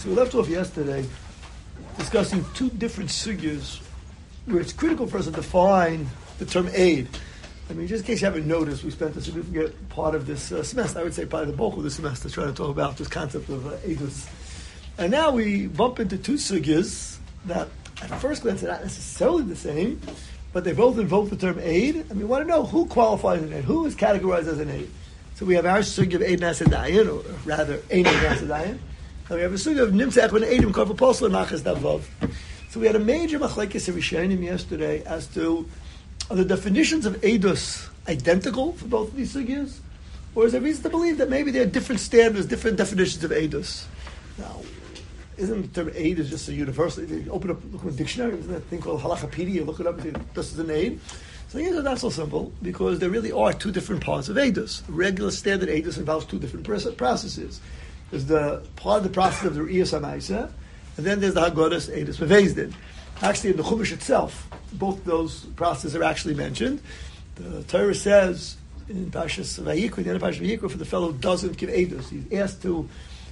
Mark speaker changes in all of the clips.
Speaker 1: So we left off yesterday discussing two different sugyas where it's critical for us to define the term aid. I mean, just in case you haven't noticed, we spent a significant part of this semester, I would say probably the bulk of the semester, trying to talk about this concept of aidus. And now we bump into two sugyas that at first glance are not necessarily the same, but they both invoke the term aid, and we want to know who qualifies as an aid, who is categorized as an aid. So we have our sugya of aid nasadayin, or rather, aid nasadayin, and we have a sugya of nimtzach when aidim karva posel and machas davav. So we had a major machlekes of Rishonim yesterday as to are the definitions of aidus identical for both of these sugyas, or is there reason to believe that maybe there are different standards, different definitions of aidus? Now, isn't the term aid is just a universal? You open up, look at a dictionary, isn't that thing called halachapedia? Look it up, and say, this is an aid. So the answer is not so simple, because there really are two different parts of aidus. Regular standard aidus involves two different processes. There's the part of the process of the Re'iyas HaMaisa, and then there's the Haggadas aidus Bevezdin. Actually, in the Chumash itself, both those processes are actually mentioned. The Torah says in Parshas Vayikra, the end of Parshas Vayikra, for the fellow who doesn't give aidus, he's asked to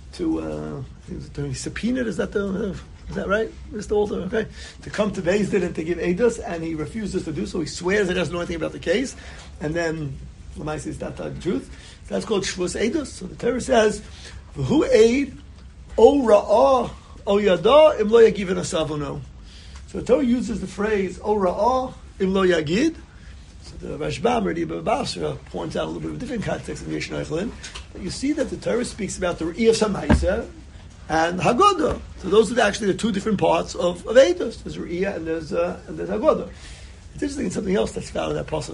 Speaker 1: subpoenaed, is that right, Mr. Walter? Okay, to come to Beis Din and to give edus, and he refuses to do so. He swears he doesn't know anything about the case, and then Lamai says not telling the truth. So that's called shvus edus. So the Torah says, "Who aid o ra'ah o yada im lo yagiv asavono." So the Torah uses the phrase o ra'ah im lo yagid. The Rashbam, Radi Basra, points out a little bit of a different context in Yeshon Eichlin. But you see that the Torah speaks about the Re'iyas HaMaisa and Haggadah. So those are actually the two different parts of Eidos. There's Re'iyah and there's Haggadah. It's interesting, it's something else that's found in that pasuk.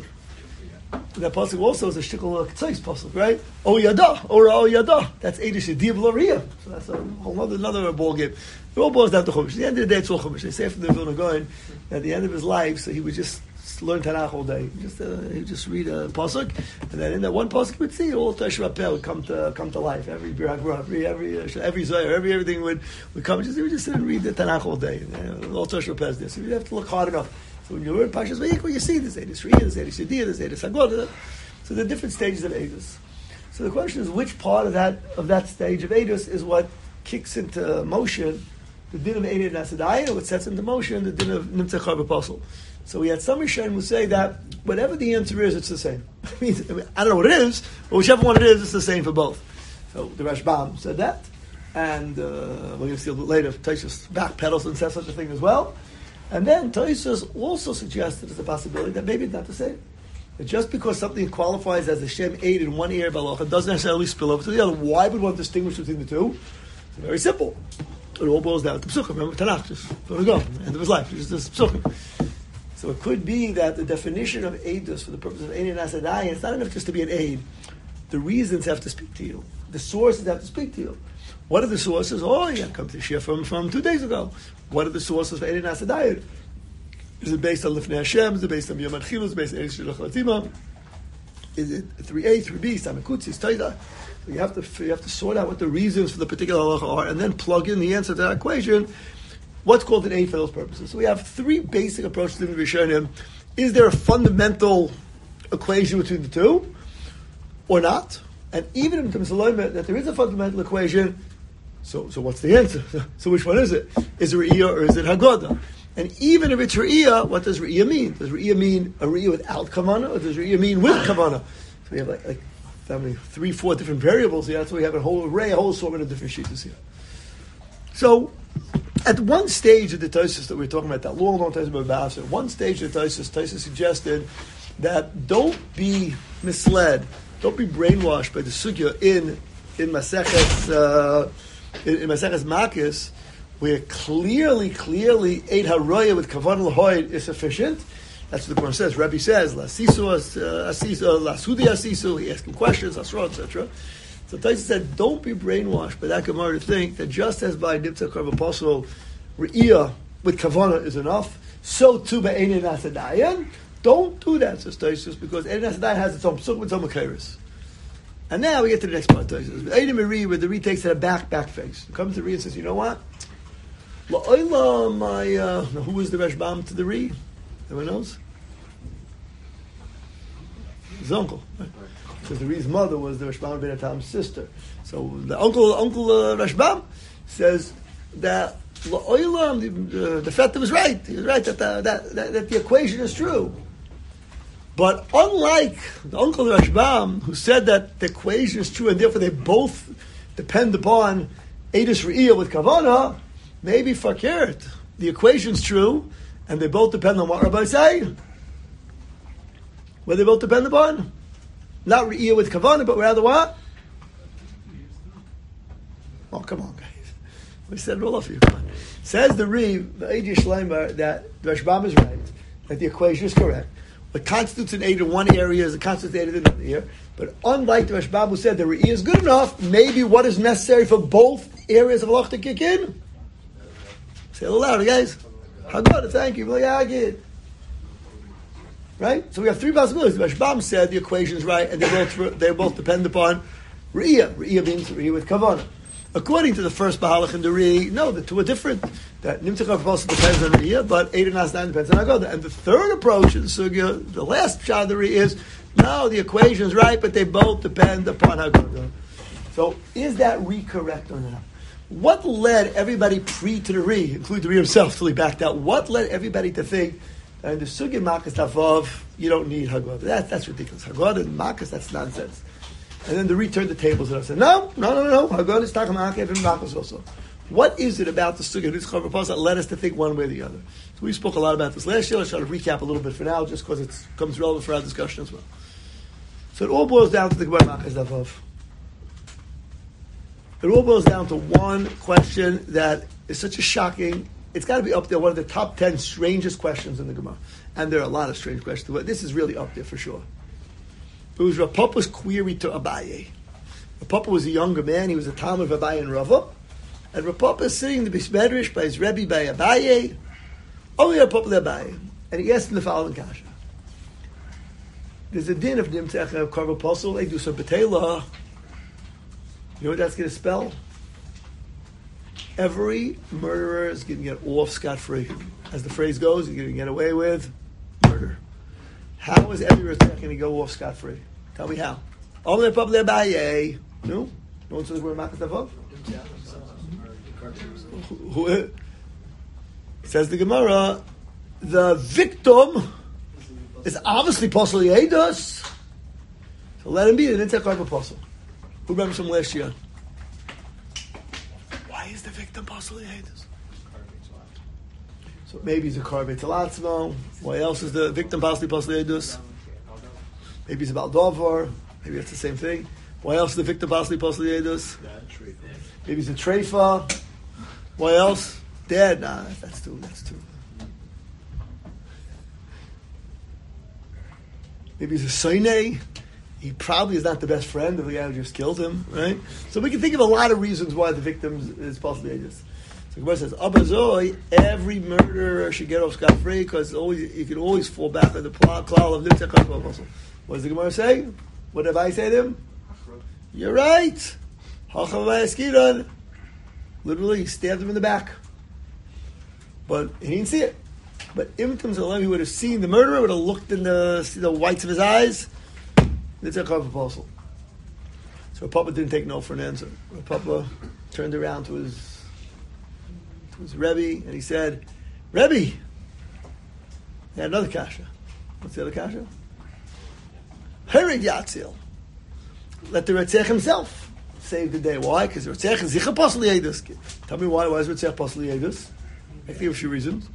Speaker 1: That pasuk also is a shikol k'tzais pasuk, right? O Yada, O Yada. That's Eidos Yediyah B'lo Re'iyah. So that's a whole another ball game. It all boils down to Chumash. At the end of the day, it's all Chumash. They say from the Vilna Gaon, at the end of his life, so he would just learn Tanakh all day. He'd just read a pasuk, and then in that one pasuk, you would see all Teshuvah Peh would come to life. Every Biragra, every Zohar, everything would come. He would just sit and read the Tanakh all day. All Teshuvah Peh is there. So you'd have to look hard enough. So when you learn Parshas Vayikra, you see there's Eidos Re'iyah, there's Eidos Yediyah, there's Eidos Haggadah. So there are different stages of Eidos. So the question is, which part of that stage of Eidos is what kicks into motion the din of Eid Nasadai, or what sets into motion the din of Nimtzach Karva Posel? So we had some Rishonim who say that whatever the answer is, it's the same. I don't know what it is, but whichever one it is, it's the same for both. So the Rashbam said that, and we're going to see a little later, Tosfos backpedals and says such a thing as well. And then Tosfos also suggested as a possibility that maybe it's not the same. That just because something qualifies as a Shem aid in one area of halacha doesn't necessarily spill over to the other. Why would one distinguish between the two? It's very simple. It all boils down to Psuchim. Remember Tanakh, just let it go. End of his life, just this Psuchim. So it could be that the definition of aidus for the purpose of aid and asadai, it's not enough just to be an aid. The reasons have to speak to you. The sources have to speak to you. What are the sources? Oh, yeah, come to Shia from 2 days ago. What are the sources for aid and asadai? Is it based on Lifnei Hashem? Is it based on Yom HaTchila? Is it based on Eretz Shilach Latima? Is it 3A, 3B, Samekutzi, Taida? So you have to sort out what the reasons for the particular halacha are, and then plug in the answer to that equation. What's called an aid for those purposes? So we have three basic approaches to the Rishonim. Is there a fundamental equation between the two, or not? And even in terms of that there is a fundamental equation, so what's the answer? So which one is it? Is it Re'iyah or is it Haggadah? And even if it's Re'iyah, what does Re'iyah mean? Does Re'iyah mean a Re'iyah without Kavanah, or does Re'iyah mean with Kavanah? So we have like 3-4 different variables here. That's why we have a whole array, a whole assortment of different sheets here. So at one stage of the Tosfos that we were talking about, that long Tosfos about Basra, at one stage of the Tosfos suggested that don't be misled, don't be brainwashed by the sugya in Maseches Makis, where clearly Eid HaRoya with Kavan L'Hoid is sufficient. That's what the Quran says. Rabbi says, La Sudi Asisu, he asked him questions, Asra, etc. So Tosfos said, don't be brainwashed by that Gemara to think that just as by Nimtzach Karva Posel, Re'iyah with Kavanah is enough, so too by Ein Nasadayan. Don't do that, says Tosfos, because Ein Nasadayan has its own psuk with its own Mekayris. And now we get to the next part of Tosfos. Ein Meri, where the Re takes it a back face. He comes to the Re and says, you know what? La'oila, who was the Rashbam to the Re? Everyone knows? His uncle. Right? Because the Re's mother was the Rashbam ben Atam's sister. So the uncle Rashbam says, that the Feta was right. He was right that the equation is true. But unlike the uncle of Rashbam, who said that the equation is true and therefore they both depend upon Eidus Re'iyah with Kavana, maybe Fakert. The equation's true and they both depend on what Rabbi say. What they both depend upon? Not Re'iyah with Kavana, but rather what? Oh, come on, guys. We said it all off you. Come on. Says the Reeve, the Eidus Shleimer, that the Rashbam is right, that the equation is correct. What constitutes an Eid in one area is a constitutes an Eid in another area. But unlike the Rashbam who said the Re'iyah is good enough, maybe what is necessary for both areas of Halach to kick in? Say it a little louder, guys. Haggadah, thank you. Right? So we have three possibilities. The Rashbam said the equation is right, and they both depend upon Re'iyah. Re'iyah means Re'iyah with Kavanah. According to the first Bahalach and the Ri, no, the two are different. That Nimtzach also depends on Re'iyah, but Eid and Asnan depends on Haggadah. And the third approach in the Sugya, the last Pshat of the Ri is, no, the equation is right, but they both depend upon Haggadah. So is that Ri correct or not? What led everybody pre to the Ri, including the Ri himself, till he backed out? What led everybody to think that in the Sugya Makas Tavav, you don't need Haggadah? That's ridiculous. Haggadah and Makas, that's nonsense. And then the Ri turned the tables and I said, no. Haggadah is Tachamakev and Makas also. What is it about the Sugya that led us to think one way or the other? So we spoke a lot about this last year. Let's try to recap a little bit for now, just because it becomes relevant for our discussion as well. So it all boils down to the Gemara Makas Davav. It all boils down to one question that is such a shocking, it's got to be up there, one of the top 10 strangest questions in the Gemara. And there are a lot of strange questions, but this is really up there for sure. It was Rav Papa's query to Abaye. Rav Papa was a younger man, he was a Talmud of Abaye and Rava. And Rav Papa is sitting in the Bismedrish by his Rebbe by Abaye, only Rav Papa Abaye. And he asked him the following kasha. There's a din of Nimtzach of Karva Posel, they do some Betela. You know what that's going to spell? Every murderer is going to get off scot-free. As the phrase goes, you're going to get away with murder. How is every murderer going to go off scot-free? Tell me how. Only Rav Papa Abaye. No? No one says we're Makas Davav? Who says the Gemara, the victim is obviously Posel Yedos. So let him be the Nitzach Karva Posel. Who remembers from last year? Why is the victim Posel Yedos? So maybe he's a Karvei Talatzmo. Why else is the victim possibly Posel Yedos? Maybe he's a Baldovar. Maybe that's the same thing. Why else is the victim possibly Posel Yedos? Maybe he's a Treifa. Why else? Dad? Nah, that's too. Maybe he's a Soine. He probably is not the best friend of the guy who just killed him, right? So we can think of a lot of reasons why the victim is possibly ages. So Gemara says, Abazoi, every murderer should get off scot-free because you can always fall back on the klal of Nitzach Karva Posel. What does the Gemara say? What did I say to him? You're right. Literally, he stabbed him in the back. But he didn't see it. But if he would have seen the murderer, would have looked in the whites of his eyes, Nitzach Karva Posel. So Papa didn't take no for an answer. Papa turned around to his Rebbe, and he said, Rebbe, he had another kasha. What's the other kasha? Herig Yatzil. Let the Retzech himself save the day. Why? Because Retzech is Zicha Posel Yedos. Tell me why is Retzech Posel Yedos? I think of a few reasons.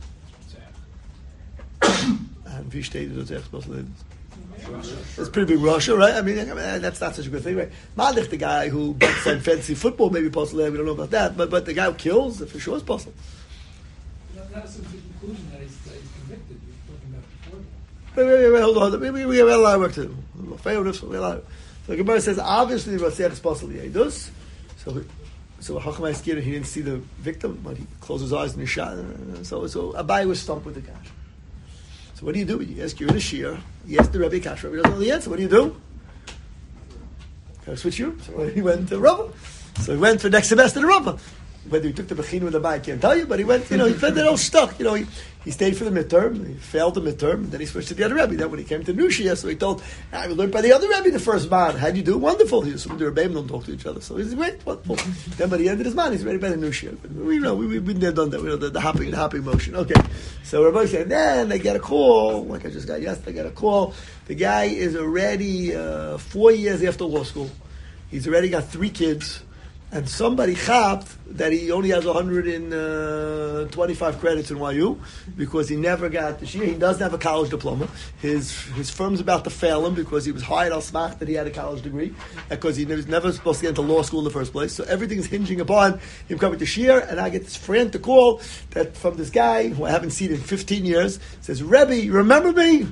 Speaker 1: And Vishtei Retzech Posel Yedos. It's pretty big Russia, right? I mean, that's not such a good thing, right? Malich, the guy who bets on fantasy football, maybe Posel Yedos, we don't know about that, but the guy who kills, for sure is Posel.
Speaker 2: That's the conclusion that he's convicted. You're talking about before.
Speaker 1: Wait, hold on. We have a lot of work to do. So Gemara says, obviously, Ratzech is Posel Yedos. So Hachmai Skira, he didn't see the victim, but he closed his eyes and he shot. So Abaye was stumped with the cash. So what do? You ask, you're in a shir. You ask the Rebbe Kash. Rebbe doesn't know the answer. What do? Can I switch you? So he went to Rava. So he went for next semester to Rava. Whether he took the Bechina with the Bai, I can't tell you, but he went, he fed that all stuck. He stayed for the midterm, he failed the midterm, and then he switched to the other Rebbe. Then when he came to Nushia, so he told, I learned by the other Rebbe the first man. How'd you do? Wonderful. He assumed the Rebbeim don't talk to each other. So he's great, wonderful. Then by the end of his man, he's ready by the Nushia. We've been there, done that. We know the hopping motion. Okay. So Rabbi said, then they get a call, like I just got yesterday, I got a call. The guy is already 4 years after law school. He's already got 3 kids. And somebody chapped that he only has 125 credits in YU because he never got the shia. He doesn't have a college diploma. His firm's about to fail him because he was hired al smach that he had a college degree because he was never supposed to get into law school in the first place. So everything's hinging upon him coming to shia. And I get this frantic call that from this guy who I haven't seen in 15 years says, Rebbe, remember me?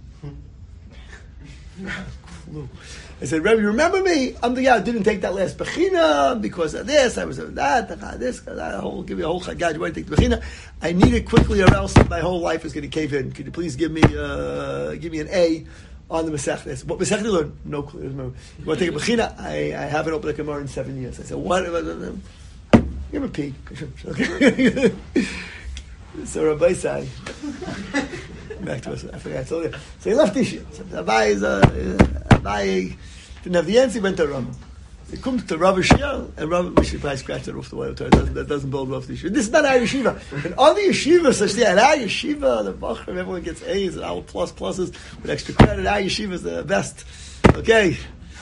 Speaker 1: I said, Rebbe, remember me? I'm the guy who didn't take that last Bechina because of this. I was of that, this, that. Give me a whole chagad. You want to take the Bechina? I need it quickly, or else my whole life is going to cave in. Could you please give me an A on the Masechtas? What Masechtas learn? No clue. You want to take a Bechina? I haven't opened a Gemara in 7 years. I said, what? Give him a P. Okay. So Rabbi Sai, back to us. I forgot. I told you. So he left Isha. So Abai didn't have the answer. He went to Rama. He comes to Rav Shia, and Rav, we should probably scratch that off the way. That doesn't bode well for the yeshiva. This is not our yeshiva. And all the yeshivas, at our yeshiva, the Bachram, everyone gets A's and our pluses with extra credit. Our yeshiva is the best. Okay.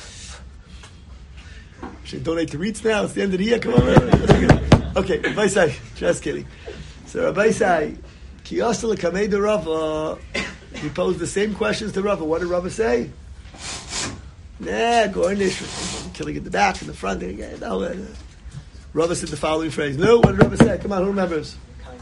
Speaker 1: Should donate to REITs now. It's the end of the year. Come on. Okay, Rabbi Sai. Just kidding. So Rabbi Sai, Kiyasa l'kamei de Rava, he posed the same questions to Rava. What did Rava say? Nah, Gornish, killing in the back, in the front. Rava said the following phrase. No, what did Rava say? Come on, who remembers?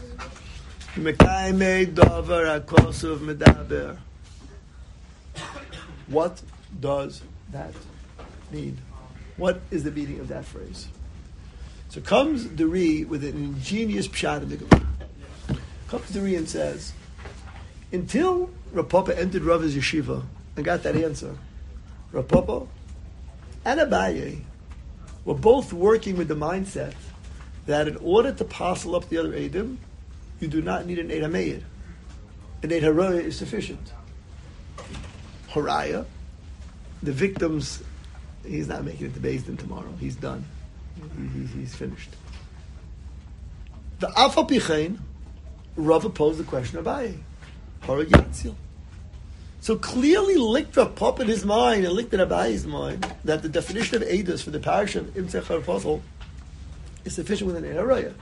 Speaker 1: What does that mean? What is the meaning of that phrase? So comes the Ri with an ingenious pshat in the Gemara. Comes the Ri and says, until Rav Papa entered Rava's yeshiva and got that answer, Rav Papa and Abaye were both working with the mindset that in order to parcel up the other Eidim, you do not need an Eid HaMeir. An Eid HaRoya is sufficient. Haraya, the victims, he's not making it to Beis Din tomorrow. He's done. He's finished. The Afa Pichein, Rava posed the question of Abaye. Harag Yatzil. So clearly licked Rav Papa in his mind and licked in Abaye's mind that the definition of Eidos for the parish of Imtzech HaRaposel is sufficient with an Eid HaRoya.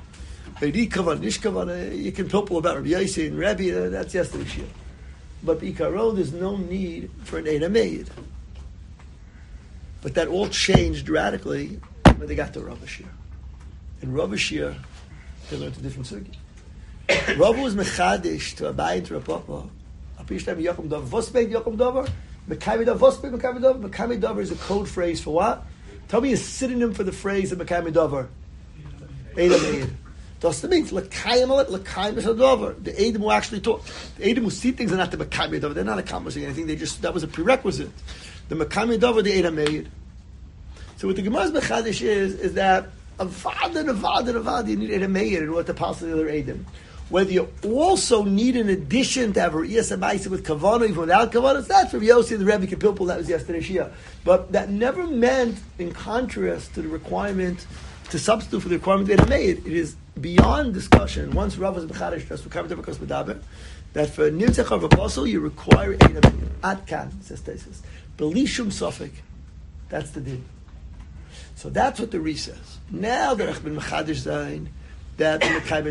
Speaker 1: You can pilpul about Rabbi Yossi and Rabbi, that's yesterday's shir. But Ikaro, there's no need for an Eid HaMeir. But that all changed radically when they got to Rav Shir. In Rav Shir, they learned a different sugi. Rav was mechadish to Abaye and to Rav Papa. Vos made Yakum Dover? Mekayim Dover? Mekayim Dover is a code phrase for what? Tell me a synonym for the phrase of Mekayim Dover. Eid HaMeir. Does that mean L'kayim is a Dover? The Eidim who actually talk, the Eidim who see things are not the Mekayim Dover. They're not accomplishing anything. That was a prerequisite. The Mekayim Dover, the Eid HaMeir. So what the Gemara's Mechadish is that Avad, you need Eid HaMeir in order to pass the other Eidim. Whether you also need, in addition, to have a Riyas Amaisa with Kavanah, even without Kavanah, that's from Yossi and the Rebbe Kapilpul, that was yesterday's Shia. But that never meant, in contrast to the requirement, to substitute for the requirement that it made. It is beyond discussion. Once Rav was Bechadish, just for Kavanah Devakos Medaber, that for Nimtzech HaRaposel, you require Eid HaMeir. Ad Kan, says Tesis. Belishum Sofik. That's the din. So that's what the Ri says. Now that I've been Mechadish Zayin, that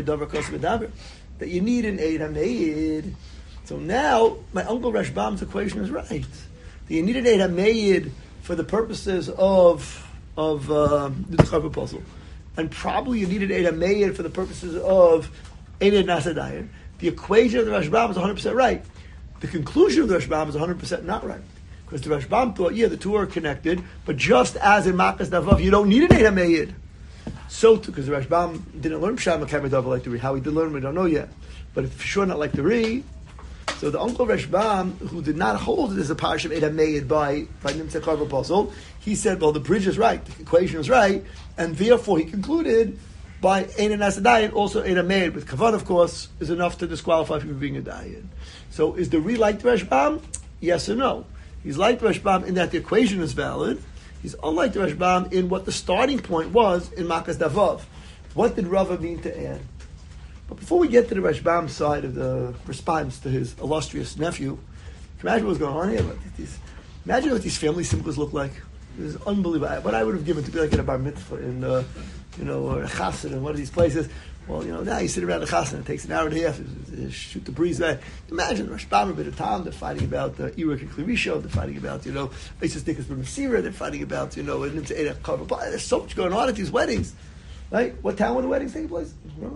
Speaker 1: you need an Eid HaMeir. So now my uncle Rashbam's equation is right. That you need an Eid HaMeir for the purposes of the Chav Puzzle, and probably you need an Eid HaMeir for the purposes of Eid Nasadayin. The equation of the Rashbam is 100% right. The conclusion of the Rashbam is 100% not right. Because the Rashbam thought, the two are connected, but just as in Makas Navav, you don't need an Eid HaMeir. So too, because the Rashbam didn't learn Pshat Mekayim Dover like the Ri. How he did learn, we don't know yet. But for sure not like the Ri. So the uncle Rashbam, who did not hold it as a parish of Eid HaMeir by Nimtzech HaRaposel, he said, well, the bridge is right, the equation is right, and therefore he concluded by Ein Nas Dayan, also Ein Meir with Kavan, of course, is enough to disqualify people from being a Dayan. So is the Ri like the Rashbam? Yes or no? He's like the Rashbam in that the equation is valid. He's unlike the Rashbam in what the starting point was in Makas Davav. What did Rava mean to add? But before we get to the Rashbam side of the response to his illustrious nephew, can you imagine what's going on here? Imagine what these family symbols look like. This is unbelievable. What I would have given to be like in a bar mitzvah in, or a chassan in one of these places. Well, now you sit around a chassan, it takes an hour and a half to shoot the breeze back. Imagine the Rashbam, a bit of time, they're fighting about Irak and Klirisho, they're fighting about, Isis Dikas B'Masira, they're fighting about, there's so much going on at these weddings. Right? What town were the weddings taking place?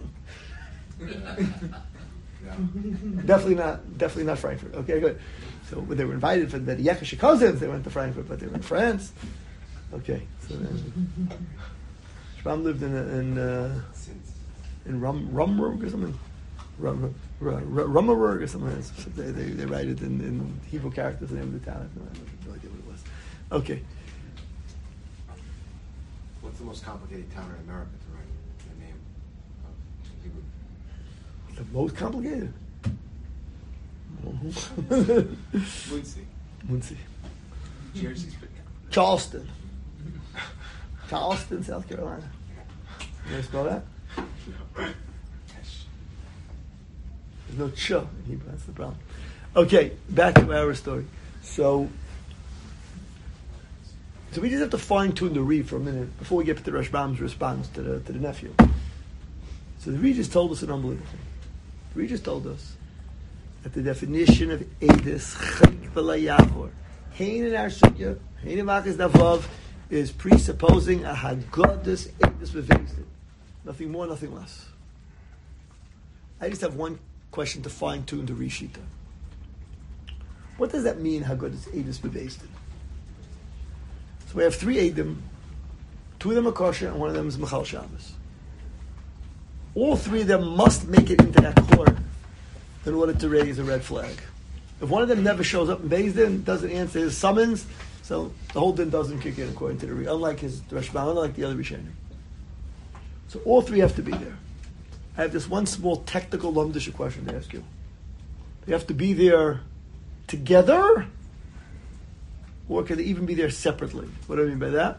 Speaker 1: Definitely not Frankfurt. Okay, good. So when they were invited for the Yekish cousins, they went to Frankfurt, but they were in France. Okay, so then Shbam lived in Rumburg or something, Rummerburg or something. So they write it in Hebrew characters, the name of the town. I have no idea what it was. Okay.
Speaker 3: What's the most complicated town in America to write the name of Hebrew?
Speaker 1: The most complicated? Muncie.
Speaker 3: Jersey's
Speaker 1: Charleston, South Carolina. You want to spell that? There's no ch in Hebrew, that's the problem. Okay, back to our story. So we just have to fine-tune the Ri for a minute before we get to the Rashbam's response to the nephew. So the Ri just told us an unbelievable thing. The Ri just told us that the definition of Eidus, Chayk V'Layavor, Hein in our Sugya, Hein in Makas Davav, is presupposing a Haggadus Eidus V'Vezdin. Nothing more, nothing less. I just have one question to fine-tune the Rishita. What does that mean, Haggadus Eidus V'Vezdin? So we have 3 Eidim, 2 of them are kosher, and 1 of them is Mechal Shabbos. All 3 of them must make it into that court in order to raise a red flag. If one of them never shows up in Beis Din, doesn't answer his summons, so the whole din doesn't kick in according to the Ri, unlike the Rashbam, unlike the other Rishonim. So all 3 have to be there. I have this one small technical lumdish question to ask you. They have to be there together, or can they even be there separately? What do I mean by that?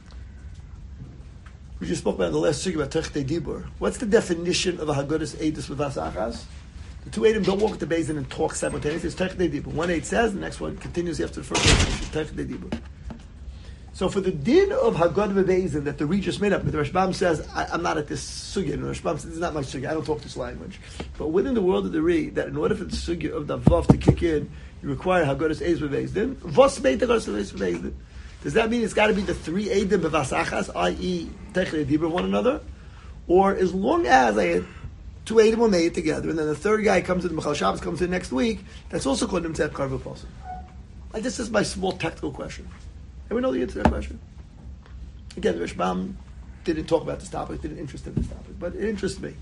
Speaker 1: We just spoke about in the last sugya about Techtei Dibur. What's the definition of a Haggadus Eidus with Vasachas? The 2 Eidim don't walk to Beis Din and talk simultaneously. It's Techtei Dibur. One Eid says, the next one continues after the first one. Techtei Dibur. So for the din of Haggadah Beis Din that the Ri just made up, the Rashbam says, I'm not at this sugya. And the Rashbam says, this is not my sugya. I don't talk this language. But within the world of the Ri, that in order for the sugya of the Vav to kick in, you require Haggadus Eidus Beis Din. Vos made Haggadus Eidus Beis Din. Does that mean it's got to be the 3 Eidim b'vasachas, i.e., Techtei Dibur one another? Or as long as I had 2 Eidim were made together, and then the 3rd guy comes in, Mechal Shabbos comes in next week, that's also called Nimtzat Karva Posel. This is my small technical question. Everyone know the answer to that question? Again, the Rashbam didn't talk about this topic, didn't interest in this topic, but it interests me.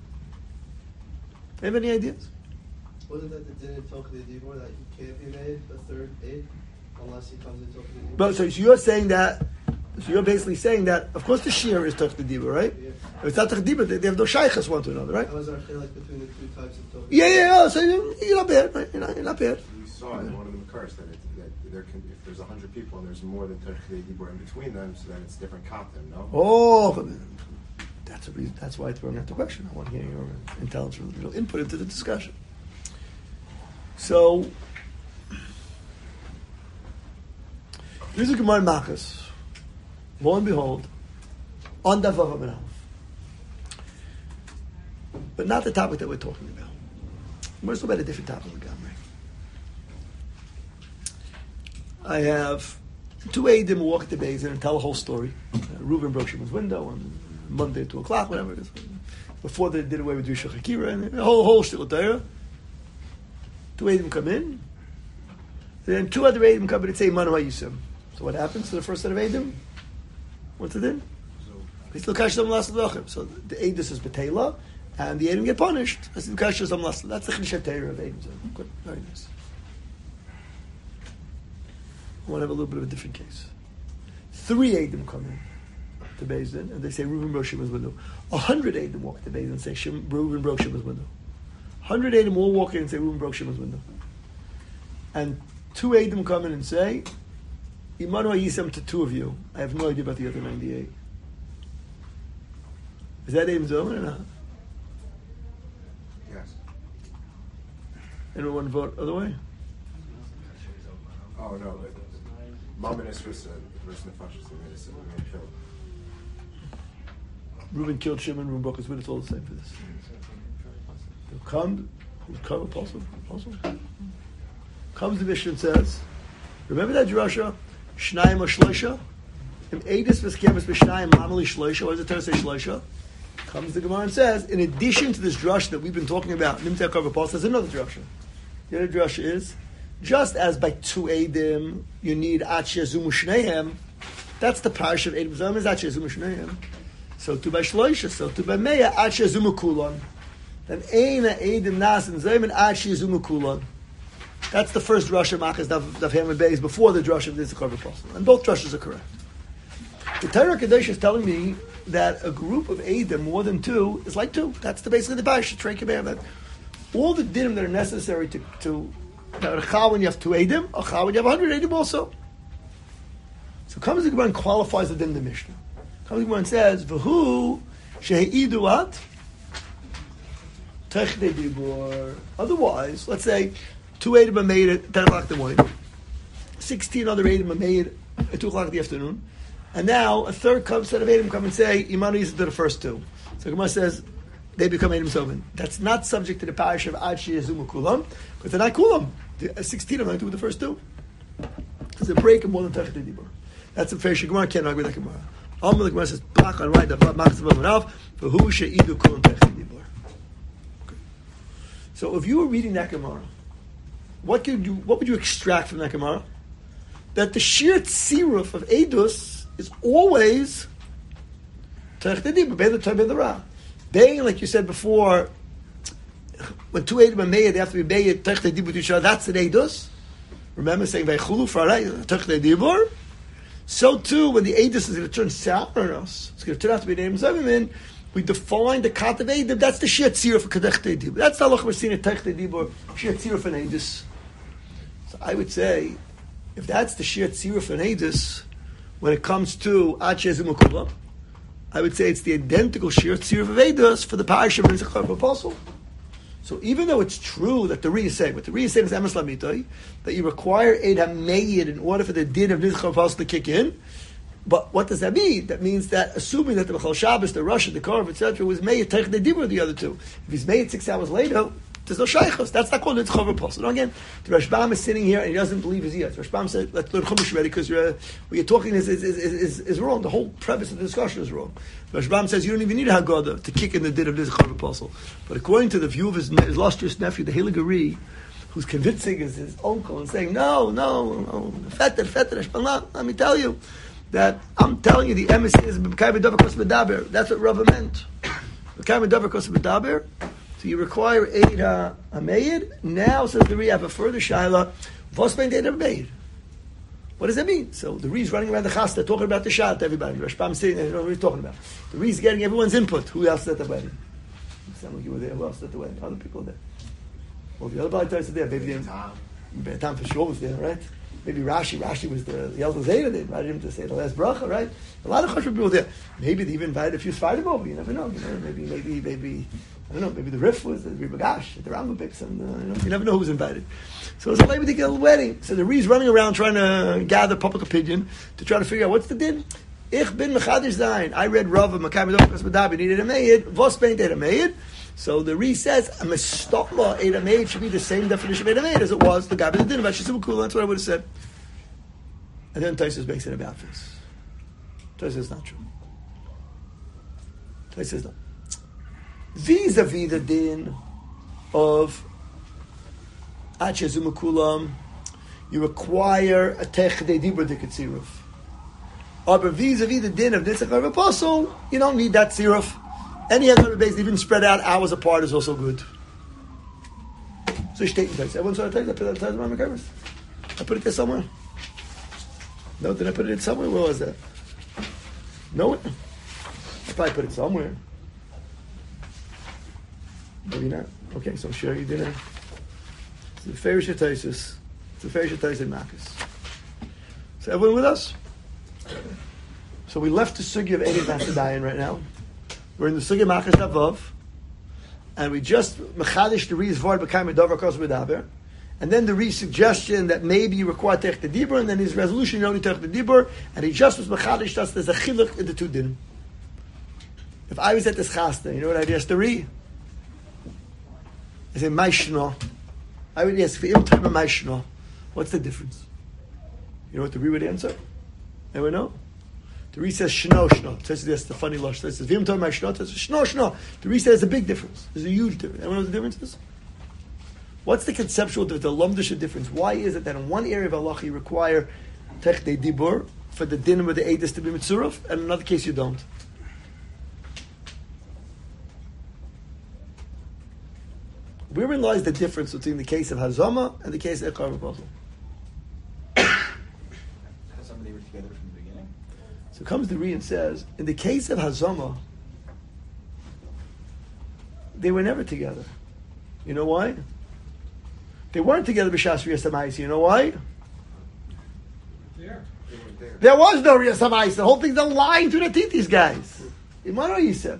Speaker 1: Have any ideas?
Speaker 4: Wasn't that the din in Techtei Dibur that he can't be made a 3rd Eid unless he comes in Techtei Dibur?
Speaker 1: But so you're saying that. So you're basically saying that. Of course, the shir is Techtei Dibur, right?
Speaker 4: Yeah.
Speaker 1: If it's not Techtei Dibur, they have no shaychus one to another, right?
Speaker 4: That was our like between the 2 types of Techtei.
Speaker 1: Yeah. So you're not bad, right? You're not bad.
Speaker 3: You saw in one of the Makars that there can, if there's 100 people and there's more than Techtei Dibur in between them, so then it's different content, no?
Speaker 1: Oh, that's a reason. That's why I threw out the question. I want to hear your intelligent input into the discussion. So, here's a Gemara in Machas. Lo and behold, on Davav Aminav. But not the topic that we're talking about. We're talking about a different topic. I have 2 Eidim who walk to Beis Din and tell a whole story. Reuben broke Shimon's window on Monday at 2 o'clock, whatever it is. Before they did away with Jewish Hakira, and the whole shtickle Torah. 2 Eidim come in. Then 2 other Eidim come in and say, Manu HaYisim. So what happens to the first set of Eidim? What's it in? They still kash them last lachim. So the Eidus is Betela, and the Eidim get punished. That's the kash them last. That's the Chnishat Torah of Eidim. Good, very nice. I want to have a little bit of a different case. 3 Eidim come in. to Beis Din, and they say Reuven broke Shimon's window. 100 Eidim walk to Beis Din and say Reuven broke Shimon's window. 100 Eidim all walk in and say Reuven broke Shimon's window. And 2 Eidim come in and say, Imanu Yisem to 2 of you. I have no idea about the other 98. Is that Eidim Zoman or not?
Speaker 3: Yes.
Speaker 1: Anyone vote other way?
Speaker 3: Oh no, but Mammon is versus Nefashis.
Speaker 1: Reuben killed Shimon, Reuben broke his window. It's all the same for this. Comes the Mishnah and says, remember that drasha? Shnayim or Shloisha? Im Eidus v'skemes b'shnayim mamali Shloisha. What does the Torah say Shloisha? Comes the Gemara and says, in addition to this drasha that we've been talking about, Nimtei Karva Pos, there's another drasha. The other drasha is, just as by 2 Eidim you need Atche Zumu Shnehem, that's the parish of Eidim Zom is Atche Zumu Shnehem. So to by Shloisha, so to by Meya Atche Zumu Kulon. Then Eina Eidim Nas and Zom and Atche Zumu Kulon. That's the first drasha Machas Dav Haman Beis before the drasha of this Karva Pos. And both drashas are correct. The Torah Kadosh is telling me that a group of Eidim, more than 2, is like 2. That's basically the parish, Trei Keber, that all the dinim that are necessary to now, a chal when you have 2 Eidim, a chal when you have 100 Eidim also. So comes the Gemara and qualifies the din of the Mishnah. Comes the Gemara and says, V'hu she'idu what? Technei dibur. Otherwise, let's say 2 Eidim are made at 10 o'clock in the morning, 16 other Eidim are made at 2 o'clock in the afternoon, and now a third set of Eidim come and say, Imanu Yisrael to the first 2. So the Gemara says, they become Eidim Soven. That's not subject to the parish of Ad Sheyazumu Kulam, because they're not Kulam. 16 of them do the first 2. There's a break in more than Technei Dibur. That's a fair Gemara can't argue with that Gemara. The Gemara says, Bach on right, for who she'idu Kulam Technei Dibur. So if you were reading that Gemara, what would you extract from that Gemara? That the sheer tziruf of Eidus is always Technei Dibur, Bein the Torah, Bein the Ra. Being, like you said before, when 2 Eidim are made, they have to be made Technei Dibur to each other. That's an Eidus. Remember saying Veichulu Farai Technei Dibur. So too, when the Eidus is going to turn sour on us, it's going to turn out to be an Eidim Zevim. We define the Kat of Eidim. That's the Shir Tzirah for Technei Dibur. That's the halach we're seeing at Technei Dibur. Shir Tzirah for an Eidus. So I would say, if that's the Shir Tzirah for an Eidus, when it comes to Atche Zumu Kulam, I would say it's the identical Shir Tzirah of Eidus for the parish of Rizach Karva Apostle. So even though it's true that the Ri is saying, what the Ri is saying is Emes Lamitai, that you require Eid HaMeyid in order for the din of Rizach Karva Apostle to kick in, but what does that mean? That means that assuming that the Bechal Shabbos, the Rosh, the Karv, etc., was Meyid Technei Dibur the other 2. If he's made 6 hours later, there's no shaychus. That's not called Rizach Karva Apostle. Now again, the Rashbam is sitting here and he doesn't believe his ears. Rashbam said, let's learn Chumash already because what you're talking is wrong. The whole premise of the discussion is wrong. Rashbam says you don't even need a Haggadah to kick in the din of Rizach Karva Apostle. But according to the view of his illustrious nephew, the Hiligari, who's convincing his uncle and saying, no, Fetter, Rashbam, let me tell you, that I'm telling you the emes is B'kai B'davar Kos B'daber. That's what Rava meant. B'kai B'davar Kos B'daber. So you require Eid HaMeyid. Now, says the Ri, I have a further shaila. Vos bein Eid HaMeyid. What does that mean? So the Ri's running around the chasta talking about the shah to everybody. The Rashbam sitting there, what are you talking about? The Ri's getting everyone's input. Who else is at the wedding? You sound like you were there. Who else is at the wedding? Other people there. Well, the other Balatais are there. Maybe Tom for sure was there, right? Maybe Rashi was the Elder Zayda. They invited him to say the last bracha, right? A lot of Chashva people were there. Maybe they even invited a few Sfardim over. You never know. Maybe I don't know. Maybe the Rif was the Ribagash, the Rambam picks, and you never know who was invited. So it was a Levitic wedding. So the Ri's running around trying to gather public opinion to try to figure out what's the din. Ich bin mechadish zayin. I read Rava Makai B'davar Kos B'daber needed a meid. Vos bein Eid HaMeyid. So the Ri says a mestopma Eid HaMeyid should be the same definition of Eid HaMeyid as it was the guy with the din about Shizum Kula. That's what I would have said. And then Taisus makes it about this. Taisus is not true. Taisus says no. Vis-a-vis the din of Atche Zumu Kulam, you require a Technei Dibur Dikatziruf. But vis-a-vis the din of Rizach Karva Apostle, you don't need that tziruf. Any other base, even spread out hours apart, is also good. So everyone saw it. I put it on my covers. I put it there somewhere. No, did I put it in somewhere? Where was that? No, I probably put it somewhere. Maybe not. Okay, so I'm sure you didn't. It's the Ferish Taisus. It's the Ferish Taisus Marcus. So everyone with us? So we left the Sugi of Eid Nasadayan right now. We're in the Sugi Marcus Avav. And we just mechadish the Ri's Vard B'Kaim Medavar Kos Medaber. And then the Ri's suggestion that maybe you require Tech the Dibur, and then his resolution you only Tech the Dibur, and he just was mechadish us there's a chiluk in the two din. If I was at this chasta, you know what I'd ask the Ri? I say, Maishno. I would ask, V'im Tema Maishno. What's the difference? You know what the Ri would answer? Anyone know? The Ri says Shno Shno. It says that's the funny lush. It says V'im Tema Maishno. It says Shno Shno. The Ri says there's a big difference. There's a huge difference. Anyone know what the difference is? What's the conceptual difference, the lumdisha difference? Why is it that in one area of Allah you require Tech de Dibur for the din with the Eidus to be Mitzuruf, and in another case you don't? Wherein lies the difference between the case of Hazama and the case of Ekar V'Pazal?
Speaker 5: Hazama, they were together from the beginning.
Speaker 1: So comes the Ri and says, in the case of Hazama, they were never together. You know why? They weren't together b'shas Riyas HaMa'isa. You know why? There was no Riyas HaMa'isa. The whole thing's a lie to the teeth, these guys. Imano Yisem.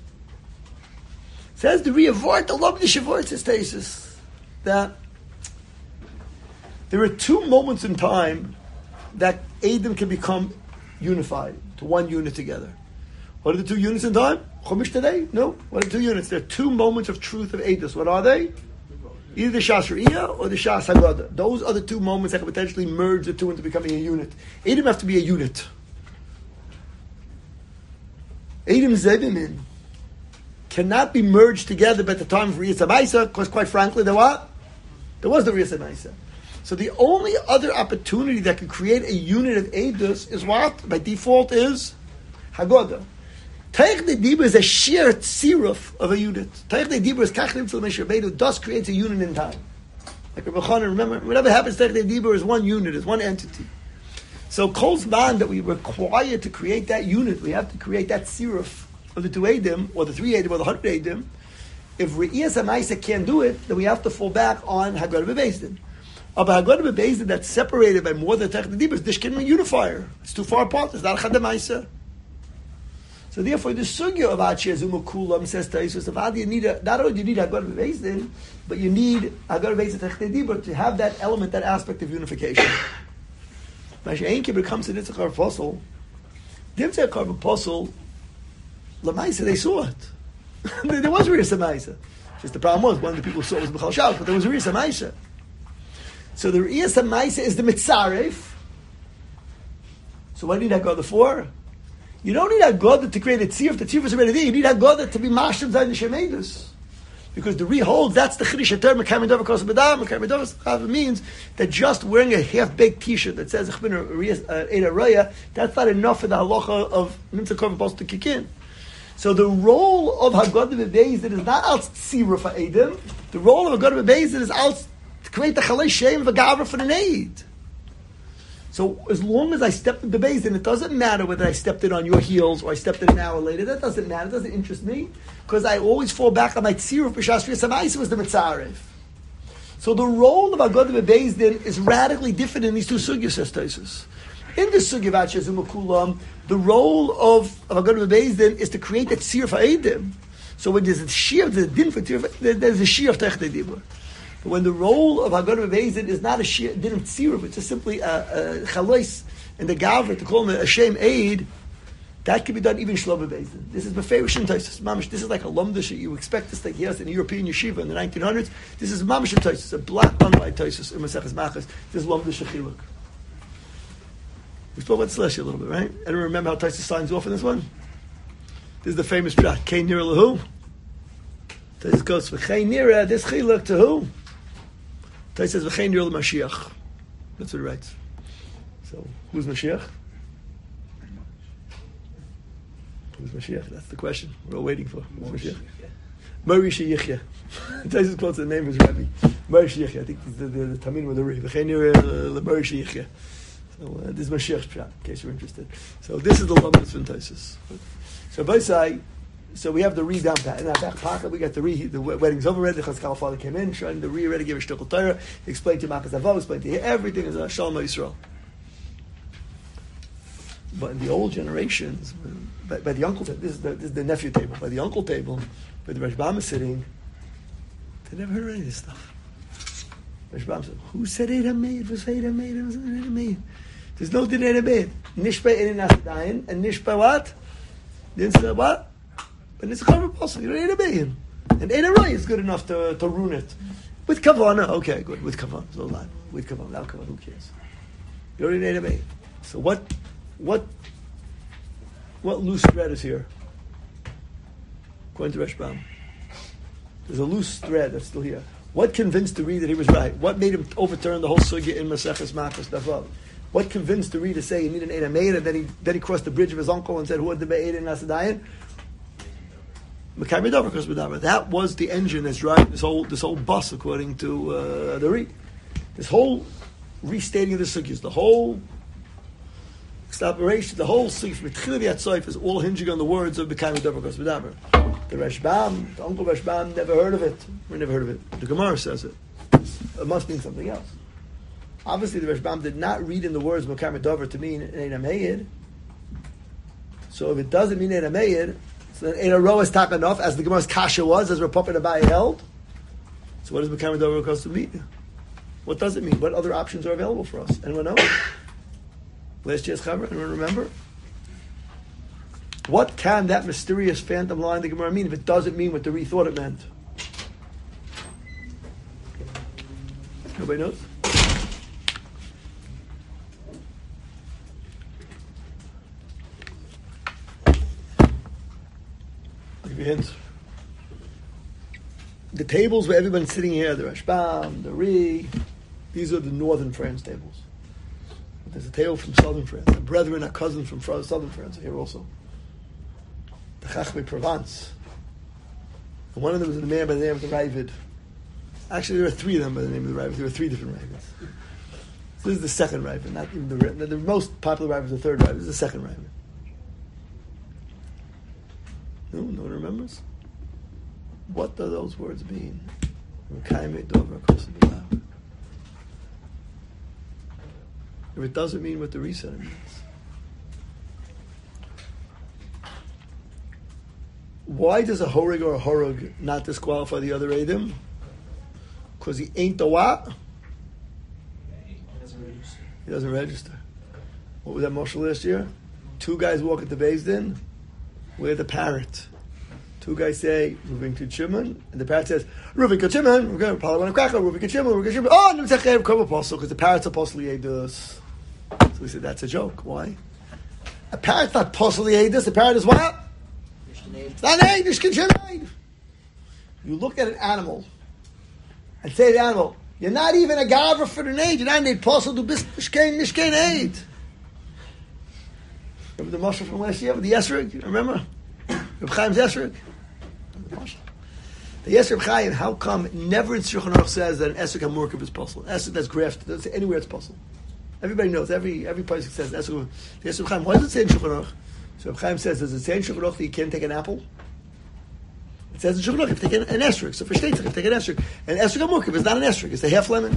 Speaker 1: Says the Riyavort, the Love the Shavort, says Tesis, that there are two moments in time that Adam can become unified to one unit together. What are the two units in time? Chumash today? No. What are the two units? There are two moments of truth of Eidos. What are they? Either the Shas Re'iyah or the Shas Haggadah. Those are the two moments that can potentially merge the two into becoming a unit. Eidim have to be a unit. Eidim Zevimin cannot be merged together by the time of Riyas HaMa'isa, because quite frankly, there was the Riyas HaMa'isa. So the only other opportunity that can create a unit of Eidos is what? By default is Haggadah. Taich de Dibur is a sheer tziruf of a unit. Taich de Dibur is kachlim tzil meshabedu, thus creates a unit in time. Like Rabbi Chanan, remember, whatever happens, Taich de Dibur is one unit, is one entity. So Kol's man that we require to create that unit, we have to create that tziruf of the two Eidim, or the three Eidim, or the 100 Eidim. If Re'iyas HaMa'isa can't do it, then we have to fall back on Haggadah B'Beis Din. But Haggadah B'Beis Din that's separated by more than Taich de Dibur is Dishkin and unifier. It's too far apart, it's not Chad HaMa'isa. So therefore, the sugya of Achi Azuma Kulam says to Yisus, not only do you need Haggadah B'Beis Din, but you need Haggadah B'Beis Din Tech Dibur to have that element, that aspect of unification. Mashiach Kibbur comes to Nitzach Apostle. Nitzach Apostle, Lamaisa, they saw it. There was a Riyas HaMa'isa. Just the problem was, one of the people saw it was B'chal Shabbos, but there was a Riyas HaMa'isa. So the Riyas HaMa'isa is the Mitzaref. So what do you need Haggadah for? You don't need Haggadah to create a tziruf. The tziruf is already there. You need Haggadah to be mashlim zayin shemedus, because the Ri holds that's the chiddush hater mekayim davar kos bedam. Mekayim davar means that just wearing a half-baked T-shirt that says Echbin Eida Raya, that's not enough for the halacha of Nimtzah Korban supposed to kick in. So the role of Haggadah B'Beis Din is not out tziruf for Eidim. The role of Haggadah B'Beis Din is out to create the chalei shem of a gavra for the Neid. So as long as I stepped into Beis Din, it doesn't matter whether I stepped in on your heels or I stepped in an hour later. That doesn't matter. It doesn't interest me, because I always fall back on my tziruf b'shas Riyas HaMa'isa was the Mitzaref. So the role of Haggadah B'Beis Din is radically different in these two sugyas, says Tosfos. In the sugya of Achi Azuma Kulam, the role of Haggadah B'Beis Din is to create that tziruf ha'edim. So when there's a shear of the din for tziruf, there's a shear of Tech de Dibur. But when the role of Haggadah B'Beis Din is not a sheer din of tziruf, it's just simply a chalois in the gavra to call him a shem aid, that can be done even shlo B'Beis Din. This is beferish in Tosfos. Mamish, this is like a lumdish that you expect this like yes in a European yeshiva in the 1900s. This is mamish in Tosfos, a black on white Tosfos in Maseches Machas. This is lumdish chiluk. We spoke about Seleshi a little bit, right? Anyone remember how Tosfos signs off in this one? This is the famous shot. Kei nira lehu. Tosfos goes for Kei nira. This chiluk to who? Tosfos says v'chein nira l'Mashiach. That's what it writes. So who's Mashiach? Who's Mashiach? That's the question we're all waiting for. Who's Mashiach? Moshe Yichya. Tosfos quotes the name of his rabbi. Moshe Yichya. I think the Tamim with the Ri. V'chein nira l'Moshe Yichya. So this is Mashiach's Pshat, in case you're interested. So this is the Lamed from Taisus. So Baisai, so we have the Re down pat. In our back pocket, we got the Re. The wedding's over. The Chazkal father came in, showing the Re already gave a shtickle Torah. He explained to Makas Avav, explained to him everything is Shalom Yisrael. But in the old generations, by the uncle table, this is the nephew table. By the uncle table, where the Rashbam is sitting, they never heard any of this stuff. Rashbam said, "Who said Eid HaMeid? Was Eid HaMeid? It was Eid HaMeid. There's no din Eid HaMeid. Nishbei Eid HaMeid, and Nishbei what? Didn't say what? But it's a cover possible. You don't Eid HaMeid. And Eid HaRoi is good enough to ruin it. With Kavanah, okay, good. With Kavanah, so line. With Kavanah, without Kavanah, who cares? You don't Eid HaMeid. So what loose thread is here? According to Rashbam, there's a loose thread that's still here. What convinced the Reed that he was right? What made him overturn the whole sugya in Maseches Makas Davav? What convinced the Reed to say you need an Eid HaMeid, and then he crossed the bridge of his uncle and said, "Who had the Be'ed in Nasadayin?" Mekayim Dover, Kos B'Davar. That was the engine that's driving this whole bus, according to the Reed. This whole restating of the sugyas, the whole operation, the whole sif mitchil v'yatzoif is all hinging on the words of Mekayim Dover, Kos B'Davar. The Rashbam, the uncle Rashbam, never heard of it. We never heard of it. The Gemara says it. It must mean something else. Obviously, the Rashbam did not read in the words Mekayim Dover to mean Eid HaMeid. So if it doesn't mean Eid HaMeid, so then Eid HaRoi is tak enough, as the Gemara's kasha was, as Rav Papa Abaye held. So what does Mekayim Dover supposed to mean? What does it mean? What other options are available for us? Anyone know? Last year's Chaver, anyone remember? What can that mysterious phantom line the Gemara mean if it doesn't mean what the Re thought it meant? Nobody knows? I'll give you hints. The tables where everybody's sitting here, the Rashbam, the Re, these are the northern France tables. But there's a table from southern France. Our brethren, our cousins from southern France are here also. The Chachmei Provence. And one of them was a man by the name of the Ravid. Actually, there were three of them by the name of the Ravid. There were three different Ravids. So this is the second Ravid, not even the most popular Ravid is the third Ravid. This is the second Ravid. No one remembers? What do those words mean? If it doesn't mean what the reset means. Why does a horig or a horog not disqualify the other Eidim? Because he ain't the what? He doesn't register. What was that Moshe last year? Two guys walk at the Beis Din. We're the parrot. Two guys say, Reuven Kid Shimon, and the parrot says, Reuven Kid Shimon, we're going to probably want to crack up, Reuven Kid Shimon, Reuven Kid Shimon. Oh, Nimtzach Erev Kov Apostle, because the parrot's Apostle Yedus. So we said, that's a joke. Why? A parrot's not Apostle Yedus, the parrot is what? It's not an egg, Nishkin Shemay. You look at an animal and say to the animal, you're not even a gavra for an aid. You're not an aid. Possible to be Nishkin aid. Remember the Moshe from last year with the Yesrig? Remember? Reb Chaim's Yesrig? The Yesrig Chaim, how come never in Shulchan Aruch says that an Esrig HaMurkav is possible? Esrig that's grafted. Doesn't say anywhere it's possible. Everybody knows. Every place says Esrig. The Yesrig Chaim, why does it say in Shulchan Aruch? So Reb Chaim says, does it say in Shulchan Aruch that you can't take an apple? It says in Shulchan Aruch, if you take an esrog. So for Shteitzach, if you take an esrog. An esrog HaMurkav is not an esrog, it's a half lemon.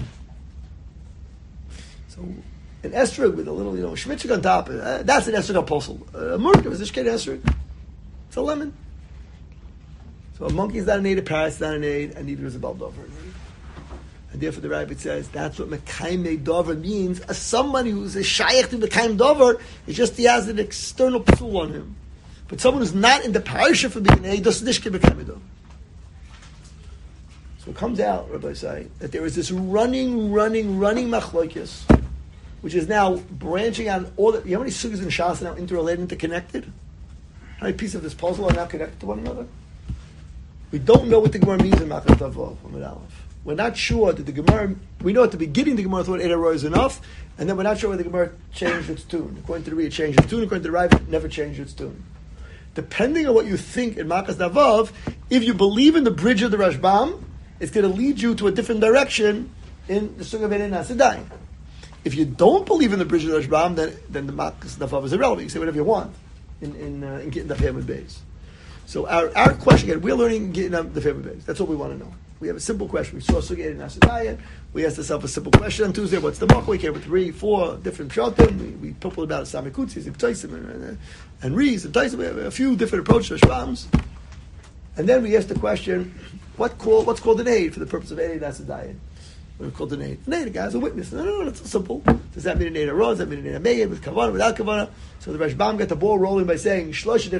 Speaker 1: So an esrog with a little, shmitzig on top, that's an esrog apostle. A murkav is a shkeit esrog. It's a lemon. So a monkey is not an aid, a parrot is not an aid, and neither is a baldover an aid. And therefore the Rabbit says, that's what Mekayim Dover means. As somebody who's a shaykh to Mekayim Dover, it's just he has an external psul on him. But someone who's not in the parasha for being an aid, doesn't nishke Mekayim Dover. So it comes out, Rabbi say, that there is this running machlokes, which is now branching out all the, you know how many sugas and shas are now interrelated, interconnected? How many pieces of this puzzle are now connected to one another? We don't know what the Gemara means in Makas Davav, Amud Aleph. We're not sure that the Gemara, we know at the beginning the Gemara thought Eid HaRoi is enough, and then we're not sure whether the Gemara changed its tune. According to the Reed, it changed its tune. According to the Rav, it never changed its tune. Depending on what you think in Makas Davav, if you believe in the bridge of the Rashbam, it's going to lead you to a different direction in the Sugya Bein Nasidai. If you don't believe in the bridge of the Rashbam, then the Makas Davav is irrelevant. You can say whatever you want in getting the family base. So our question again, we're learning getting the family base. That's all we want to know. We have a simple question. We saw Sugya in Asadayan. We asked ourselves a simple question on Tuesday. What's the Machloek? We came with 3, 4 different pshatim. We people about Samikutsis and Taisim and Rees and Taisim. We have a few different approaches to Shvams. And then we asked the question, what's called an aid for the purpose of Eid Asadayan? What we called an aid. An aid, a guy is a witness. No, that's so simple. Does that mean an aid Does that mean an aid Meir with Kavanah, without Kavanah? So the Rashbam got the ball rolling by saying,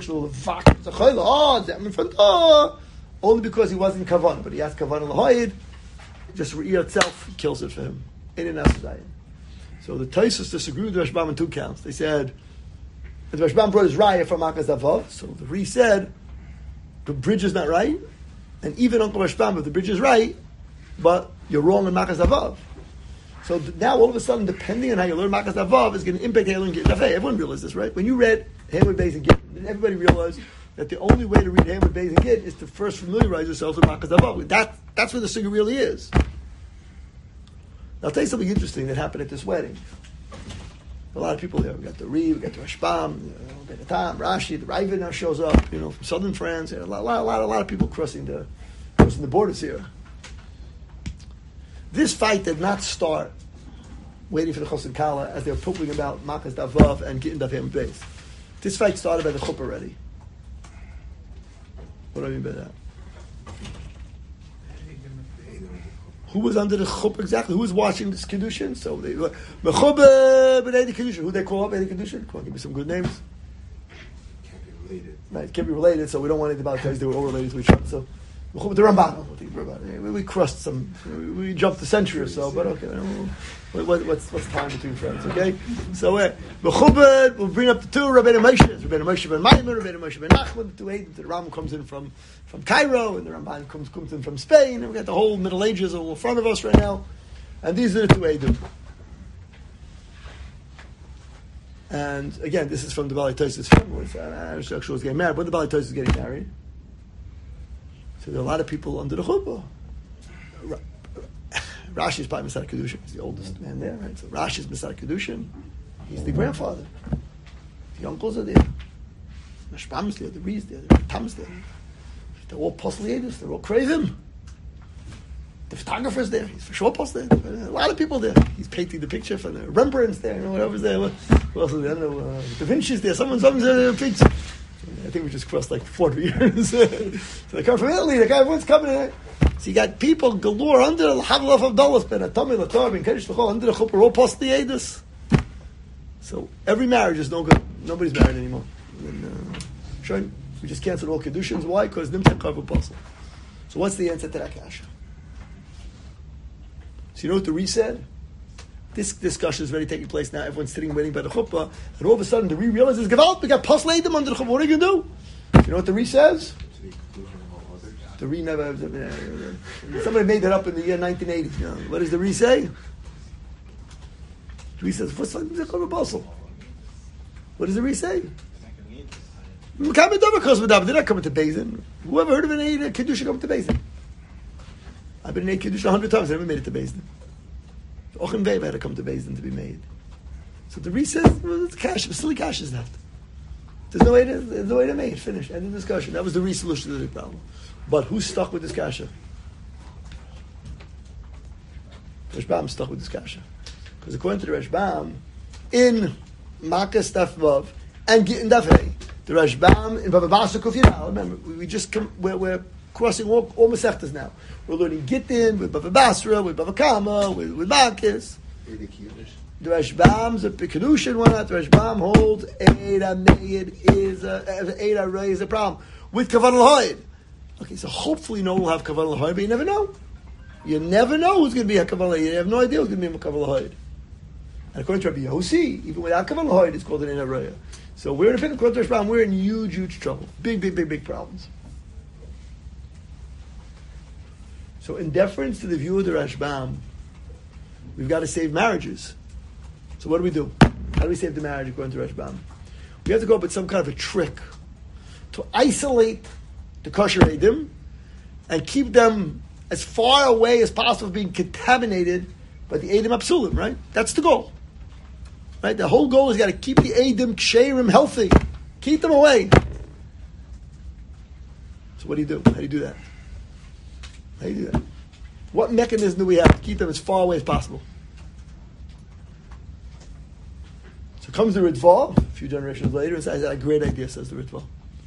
Speaker 1: only because he wasn't Kavanah, but he asked Kavanah L'Hoyed, just Re'ir itself kills it for him. In an Asadayan. So the Taisus disagreed with the Rashbam on 2 counts. They said, the Rashbam brought his Raya from Makas Davav, so the Re said, the bridge is not right, and even Uncle Rashbam, if the bridge is right, but you're wrong in Makas Davav. So now all of a sudden, depending on how you learn Makas Davav, is going to impact how you learn Gittin Daf. Everyone realized this, right? When you read Hamid Beis and Gittin, then everybody realized that the only way to read Hamid Beis and Gittin is to first familiarize yourself with Makas Davav. That's where the sugya really is. Now, I'll tell you something interesting that happened at this wedding. A lot of people there. We got the Re, we got the Rashbam, the Tam, Rashi, the Ravid now shows up, from southern France. A lot of people crossing the borders here. This fight did not start waiting for the Chosin Kala as they were pooping about Makas Davav and Gittin Daf Hamid Beis. This fight started by the Chuppah already. What do I mean by that? Who was under the Chuppah exactly? Who was watching this Kedushin? So they were Mechuba B'nei Kedushin. Who they call up B'nei Kedushin? Come on, give me some good names.
Speaker 3: Can't be related.
Speaker 1: Right, it can't be related, so we don't want anything about guys. They were all related to each other. So the Ramban. We crossed some. We jumped a century or so, but okay. What's the time between friends? Okay, so Mechubed will bring up the 2 Rabbeinu Moshe ben Maimon, Rabbeinu Moshe ben Nachman. The 2 Eidim. The Rambam comes in from Cairo, and the Ramban comes in from Spain. And we got the whole Middle Ages all in front of us right now. And these are the 2 Eidim. And again, this is from the Balei Tosfos family. Actually, was getting married. When the Balei Tosfos is getting married. So there are a lot of people under the chuppah. Rashi is probably Masad Kedushin. He's the oldest man there, right? So Rashi is Masad Kedushin. He's the grandfather. The uncles are there. The Rashbam is there. The Rees there. The Tam is there. They're all Posliadis. They're all Kravim. The photographer's there. He's for sure posted there. A lot of people there. He's painting the picture for the Rembrandt's there. Whatever's there. Who else is there? I don't know. Da Vinci's there. Someone's there. Picture. I think we just crossed like 400 years. So they come from Italy. Everyone's coming in. So you got people galore under the Havlaf of Dollars, Ben Atami, Latar, Ben Kedesh L'chol, under the Chuppah, all post the Eidos. So every marriage is no good. Nobody's married anymore. And, we just canceled all Kedushins. Why? Because Nimtek Chav Apostle. So what's the answer to that kasha? So you know what the Re said? This discussion is already taking place now. Everyone's sitting waiting by the chuppah, and all of a sudden the Re realizes, Gevalt, we got Posleidim under the chuppah. What are you going to do? You know what the Re says? The Re never. Somebody made that up in the year 1980. You know, what does the Re say? The Re says, "What's the apostle?" What does the Re say? They're not coming to Beis. Whoever heard of an Eid Kedusha coming to Beis? I've been in Eid Kedusha 100 times. I never made it to Beis. Ochem Vev had to come to Beis to be made. So the Re says, well, it's cash. Silly cash is that. There's no way to make it. Finish. End of discussion. That was the Re solution to the problem. But who's stuck with this kasha? Rashbam stuck with this kasha. Because according to the Rashbam, in Makas Daf Vav and Gittin Daf Hey, the Rashbam in Bava Basra Kuf Yidal, remember, we're crossing all Masechtas now. We're learning Gittin with Bava Basra, with Bava Kama, with Makas. The Rashbam's a Kedushin one. The Rashbam holds Eida Meid Eida Rei is a problem with Kavanah L'Hoyed. Okay, so hopefully no one will have Kavanah L'Hoyed, but you never know. You never know who's going to be a Kavanah L'Hoyed. You have no idea who's going to be a Kavanah L'Hoyed. And according to Rabbi Yossi, even without Kavanah L'Hoyed, it's called an Eida Rei. So we're in a according to Rashbam, we're in huge trouble. Big problems. So in deference to the view of the Rashbam, we've got to save marriages. So what do? How do we save the marriage according to Rashbam? We have to go up with some kind of a trick to isolate the kosher Eidim and keep them as far away as possible from being contaminated by the Eidim Apsulim, right? That's the goal. Right? The whole goal is you got to keep the Eidim, Ksherim healthy. Keep them away. So what do you do? How do you do that? How do you do that? What mechanism do we have to keep them as far away as possible? So comes the Ritva, a few generations later, and says, a great idea, says the Ritva.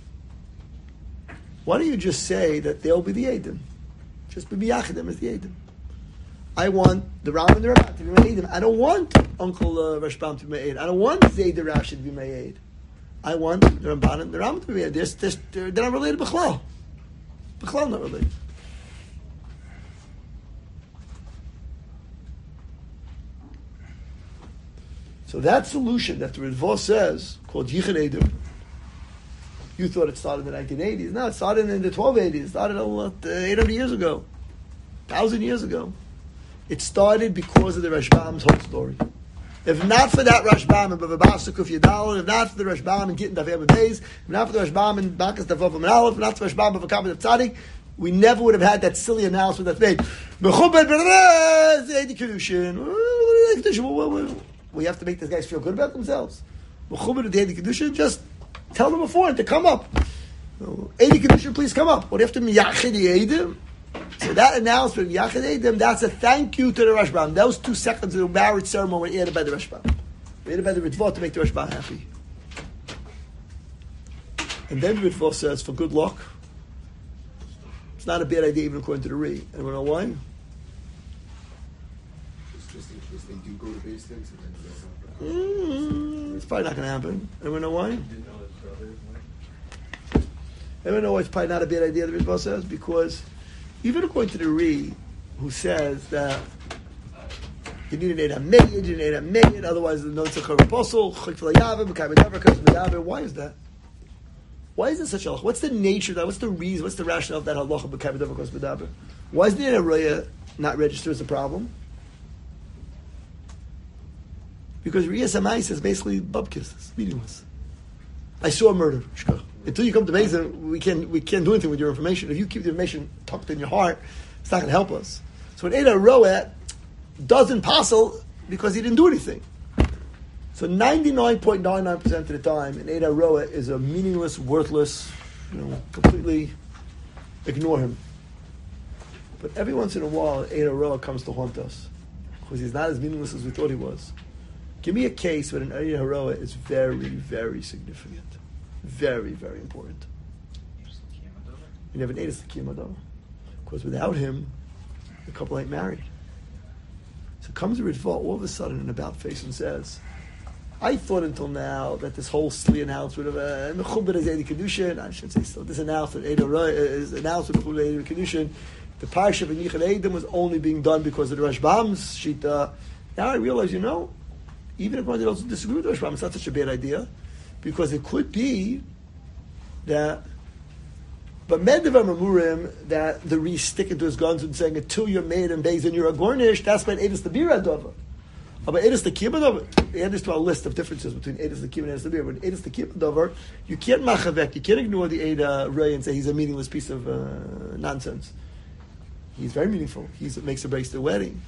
Speaker 1: Why don't you just say that they'll be the Eidim? Just be Yachadim as the Eidim. I want the Ram and the Ramban to be my Eidim. I don't want Uncle Rashbam to be my aid. I don't want Zayd the Rashi to be my aid. I want the Ramban and the Ram to be my aid. They're not related to B'chlal. B'chlal not related. So that solution that the Ritva says, called Yichud Eidim, you thought it started in the 1980s. No, it started in the 1280s. It started 800 years ago, 1,000 years ago. It started because of the Rashbam's whole story. If not for that Rashbam and Bavabasa Kuf Yadal, if not for the Rashbam and Gittin Dafei Beis, if not for the Rashbam and Bakas Davav and Aleph, if not for the Rashbam and Bavakabit Tzadik, we never would have had that silly announcement that's made. We have to make these guys feel good about themselves. Just tell them beforehand to come up. Eidi Kedushin, please come up. What do you have to Miyachid Eidim? So that announcement, Yachid Eidim, that's a thank you to the Rashbam. Those 2 seconds of the marriage ceremony were added by the Rashbam. Added by the Ritva to make the Rashbam happy. And then the Ritva says, for good luck, it's not a bad idea even according to the Ri. And we know why?
Speaker 3: Just in case they do go to base things.
Speaker 1: It's probably not going to happen. And we know why? And we know why it's probably not a bad idea, the Ritva says, because even according to the Ri, who says that you need an Eid HaMeyed, you need an Eid HaMeyed, otherwise the Notzach HaRaposel, Chik V'layavim, B'kai B'davar, Kos B'davar. Why is that? Why is it such a halacha? What's the nature of that? What's the reason? What's the rationale of that halacha, B'kai B'davar, Kos B'davar? Why is the Eid HaRoya not registered as a problem? Because Riyas HaMais is basically bubkis. It's meaningless. I saw a murder. Until you come to Bezdin, we can't do anything with your information. If you keep the information tucked in your heart, it's not going to help us. So an Eid HaRoeh doesn't passel because he didn't do anything. So 99.99% of the time, an Eid HaRoeh is a meaningless, worthless, completely ignore him. But every once in a while, Eid HaRoeh comes to haunt us because he's not as meaningless as we thought he was. Give me a case where an Eid HaRoeh is very, very significant. Very, very important. You never noticed the Kiyam. Because without him, the couple ain't married. So comes the Ritva all of a sudden in about face and says, I thought until now that this whole Sli announcement of Mechubed is Eid Kedushin, I should say still, this announcement Eid HaRoeh is announcement of Mechubed Eid Kedushin. The Parsha of Yichud Eidim was only being done because of the Rashbam's Shita. Now I realize, even if one doesn't disagree with the Rashbam, it's not such a bad idea. Because it could be that, but Medvar Mamurim, that the Ri sticking to his guns and saying, until you're made and Beis and you're a Gornish, that's when Edis the Bira Dover. But Edis the Kibba Dover, add this to our list of differences between Edis the Kibba and Edis the Bira. But Edis the Kibba Dover, you can't machavek, you can't ignore the Eda Ray and say he's a meaningless piece of nonsense. He's very meaningful. He makes or breaks the wedding.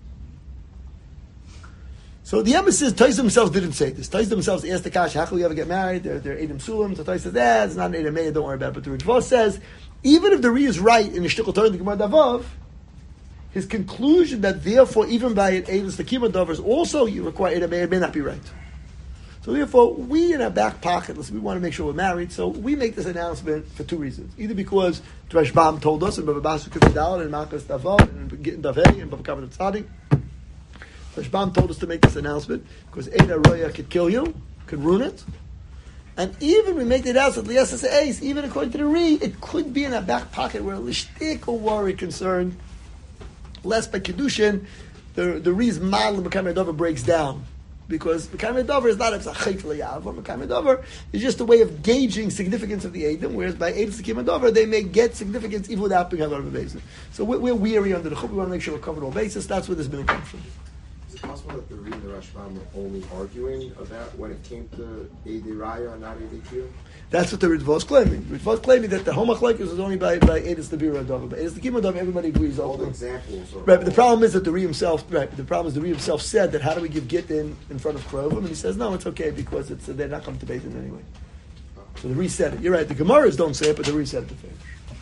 Speaker 1: So the emphasis, Tais themselves didn't say this. Tais themselves asked the Kash, how can we ever get married? They're Eidim Sulam. So Tais says, it's not an Eidim Meir, don't worry about it. But the Ritva says, even if the Ri is right in the Shtickle Torah and the Gemara Davav, his conclusion that therefore, even by an Eidim Stakima Davers, also you require Eidim Meir may not be right. So therefore, we in our back pocket, listen, we want to make sure we're married, so we make this announcement for 2 reasons. Either because Rashbam told us, and Baba Basu Kufidal, and Makas Davav, and Gittin Davei, and Baba Kabbat Tzadik, Rashbam told us to make this announcement because Eid HaRoeh could kill you, could ruin it. And even we make the announcement, Liasas even according to the Ri, it could be in our back pocket where a lishtik or worry concerned, less by Kedushin, the Ri's model of Mekayim Dover breaks down. Because Mekayim Dover is not a Chayt L'Yav, or Mekayim Dover is just a way of gauging significance of the Eidim, whereas by Eid Stakima Dover, they may get significance even without being Havar B'Beis. So we're weary under the Chub, we want to make sure we're covered all bases, that's where this minute comes from.
Speaker 3: Is it possible that the Ri and the Rashbam were only arguing about when it came to Eidei Raya and not Eidei Kiyum?
Speaker 1: That's what the Ritva is claiming. Ritva is claiming that the Homachlekes was only by Eidus the Bira Dava. But Eidus the Kiyum Dava, everybody agrees.
Speaker 3: All the examples are...
Speaker 1: Right, but the problem is that the Ri himself, the problem is the Ri himself said that how do we give Git in front of Krovim? And he says, no, it's okay because they're not coming to Beit Din anyway. So the Ri said it. You're right, the Gemaras don't say it, but the Ri said it to finish.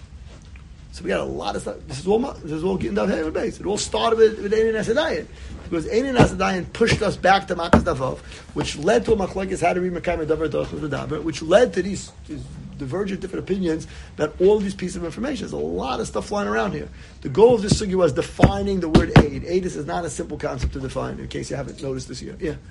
Speaker 1: So we got a lot of stuff. This is all getting down here with base. It all started with Einin Asadayin. Because Einin Asadayin pushed us back to Makas Davav, which led to a Machlekes how to read Mekayim Davar Dochel V'Davar, which led to these divergent different opinions about all these pieces of information. There's a lot of stuff flying around here. The goal of this sugi was defining the word aid. Aidus is not a simple concept to define, in case you haven't noticed this year. Yeah?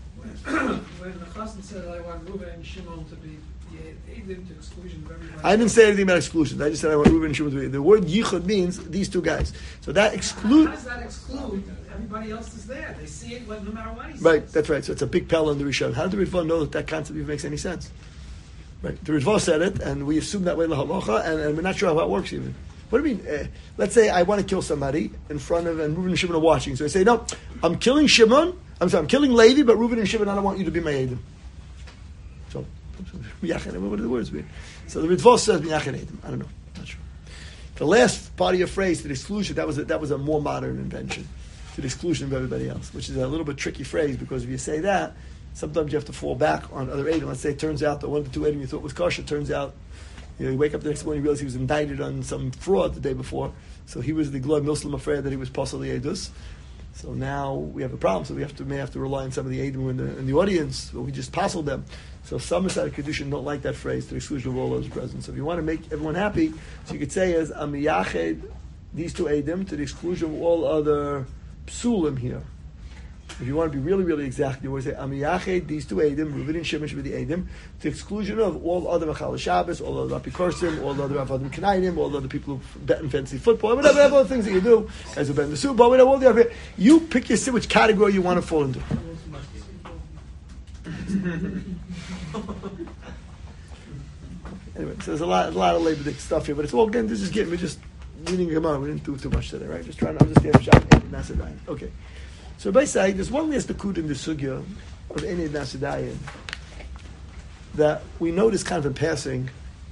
Speaker 2: When the Chassan said, I want Reuven and Shimon to be Eidim to exclusion of everybody.
Speaker 1: I didn't say anything about exclusions. I just said I want Reuven and Shimon to be. The word yichud means these two guys. So that exclude.
Speaker 2: How does that exclude? Everybody else is there. They see it no matter what he says.
Speaker 1: Right, that's right. So it's a big pell on the Rishon. How did the Ritva know that concept even makes any sense? Right, the Ritva said it, and we assume that way in the halacha, and we're not sure how that works even. What do you mean? Let's say I want to kill somebody in front of, and Reuven and Shimon are watching. So I say, no, I'm killing Shimon. I'm killing Levi, but Reuven and Shimon, I don't want you to be my Eidim. So, what do the words mean? So the Ritva says, Miyachin Eidim. I don't know. Not sure. The last part of your phrase, to the exclusion, that was a more modern invention. To the exclusion of everybody else, which is a little bit tricky phrase, because if you say that, sometimes you have to fall back on other Eidim. Let's say it turns out that one of the two Eidim you thought was kosher, turns out, you wake up the next morning and you realize he was indicted on some fraud the day before. So he was the Gloy Muslim afraid that he was possibly Eidus. So now we have a problem. So we may have to rely on some of the Eidim in the audience, but we just passed them. So some inside of Kedushin don't like that phrase, to the exclusion of all those present. So if you want to make everyone happy, so you could say as Amiyached, these two Eidim, to the exclusion of all other Psulim here. If you want to be really, really exact, you always say Amiyached, these two Eidim, Reuven and Shimon should be the Eidim, to the exclusion of all other Machal Shabbos, all other Apikorsim, all other Avadim Kanainim, all other people who bet in fancy football, whatever other things that you do, guys who bet in the Super Bowl, whatever, all the other. You pick which category you want to fall into. Anyway, so there's a lot of Labor Day stuff here, but it's all again. We're just reading Gemara. We didn't do too much today, right? Just trying to understand Shabbat and Nasadayin. Okay. So basically, there's one last akud in the sugya of Enid Nasadayin that we notice kind of in passing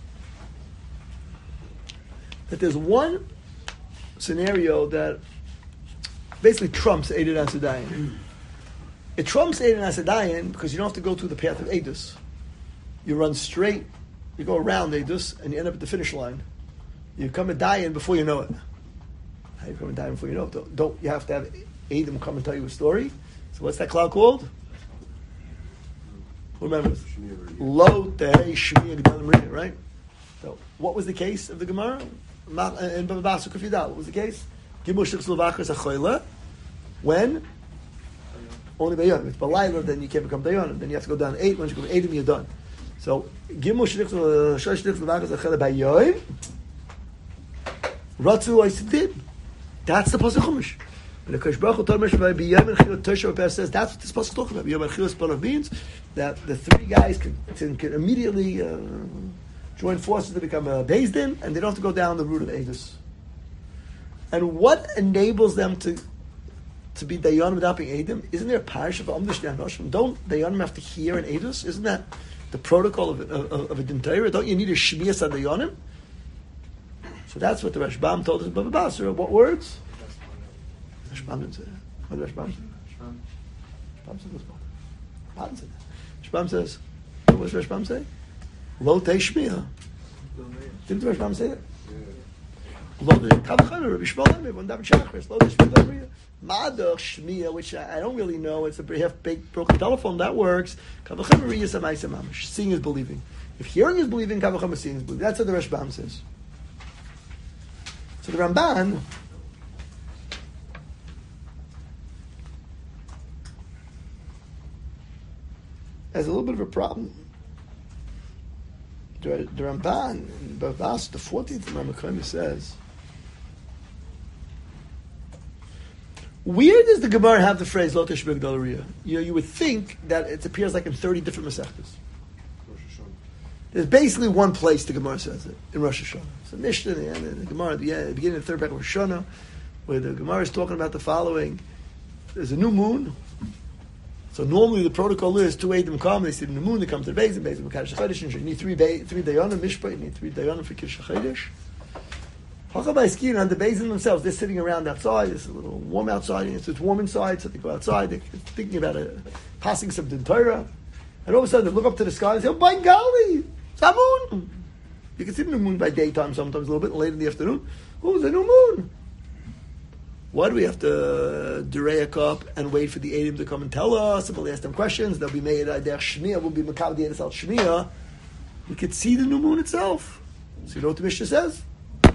Speaker 1: that there's one scenario that basically trumps Enid Nasadayin. It trumps Enid Nasadayin because you don't have to go through the path of Eidus. You run straight, you go around Eidus, and you end up at the finish line. You come to Dayan before you know it. How you come to Dayan before you know it? Don't you have to have Eidim come and tell you a story? So what's that cloud called? Who remembers? Lo Tehei Shmiya Gedalim Riyah, right? So what was the case of the Gemara? In Bava Basra Kufidal, what was the case? Gimel Shich Slovakos Achoyle. When? Only Bayonim. It's Balayla, then you can't become Dayanim. Then you have to go down 8. Once you go 8, you're done. So Gimel Shich Slovakos Achoyle Bayonim. Ratzu Oisidid. That's the Pasuk Chumash. And the Kosh Baruch Hu told Moshe B'Yom and Chilot Tosha Repair says that's what this Pasuk is talking about. B'Yom and Chilot Spalav means that the three guys can immediately join forces to become a Beis Din, and they don't have to go down the route of Eidus. And what enables them to be Dayanim without being Eidim? Isn't there a parish of Amdish Noshim? Don't Dayanim have to hear an Eidus? Isn't that the protocol of a Din Torah? Don't you need a Shmiyas Dayanim? So that's what the Rashbam told us in Bava Basra. What words? Rashbam didn't say that. What did Rashbam say? Rashbam said this. Rashbam said that. Rashbam says, what does Rashbam say? Lo Teishmiya. Didn't Rashbam say that? Lo Teishmiya. Rabbi Shmuel Lemon, one David Shachris. Lo Teishmiya. Madach Shmiya, which I don't really know. It's a half-baked broken telephone. That works. Seeing is believing. If hearing is believing, Kavacham is seeing is believing. That's what the Rashbam says. So the Ramban has a little bit of a problem. The Ramban, in Bava Basra, the 14th Rambam says, where does the Gemara have the phrase Lo Teshbeh Gedal Riyah? You would think that it appears like in 30 different Masechtas. There's basically one place the Gemara says it, in Rosh Hashanah. So Mishnah, the Gemara, at the beginning of the third parak of Rosh Hashanah, where the Gemara is talking about the following. there's a new moon. So normally the protocol is 2 Eidim come, they see the new moon, they come to the Beis Mekadosh Chodesh, and you need 3 Dayanim, Mishpah, you need 3 Dayanim for Kiddush HaChodesh. Hachabaiskina and the Beis themselves, they're sitting around outside, it's a little warm outside, it's warm inside, so they go outside, they're thinking about passing some Din Torah, and all of a sudden they look up to the sky and say, oh my golly, it's a moon! You can see the new moon by daytime sometimes, a little bit late in the afternoon. Oh, it's a new moon! Why do we have to durayek up and wait for the Eidim to come and tell us? And we'll ask them questions. They'll be made der Shmiyah. We'll be Makal Dietis al Shmiyah. We could see the new moon itself. So you know what the Mishnah says? The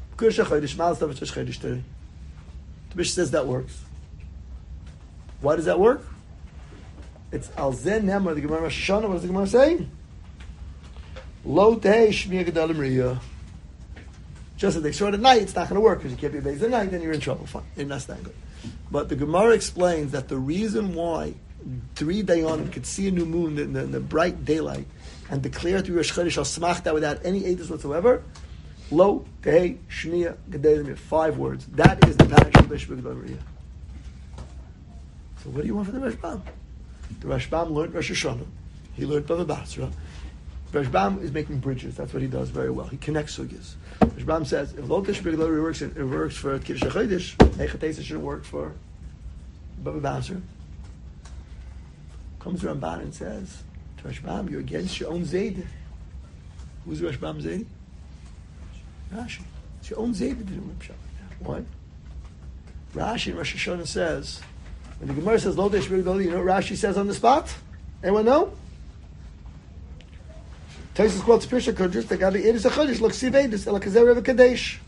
Speaker 1: Mishnah says that works. Why does that work? It's al zen nemar. The Gemara Rosh Hashanah. What does the Gemara say? Lo tehei Shmiyah gedalim riyah. Just as they short at night, it's not going to work because you can't be based at night, then you're in trouble. Fine. And that's not good. But the Gemara explains that the reason why 3 Dayanim could see a new moon in the bright daylight and declare through Rosh Chodesh Hasmachta without any edus whatsoever, Lo, Tehei, Shmiyah, Gedalim, 5 words. That is the parish of Bishvah Gedalim. So what do you want from the Rashbam? The Rashbam learned Rosh Hashanah. He learned Bava Basra. Rashbam is making bridges. That's what he does very well. He connects sugyas. Rashbam says, if Lo Teshbeh Gedalim it works for Kiddush HaChodesh, Eichatesa shouldn't work for Bava Basra. Comes Ramban and says to Rashbam, you're against your own Zayd. Who's Rashbam Zayd? Rashi. It's your own Zayd that didn't rip shot like that. Why? Rashi in Rosh Hashanah says, when the Gemara says Lo Teshbeh Gedalim, you know what Rashi says on the spot? Anyone know? Taisus quotes Pirsha Kodesh, the Gabi Edis HaChodesh, look Sivedis, Ela Kazer Reva Kadesh.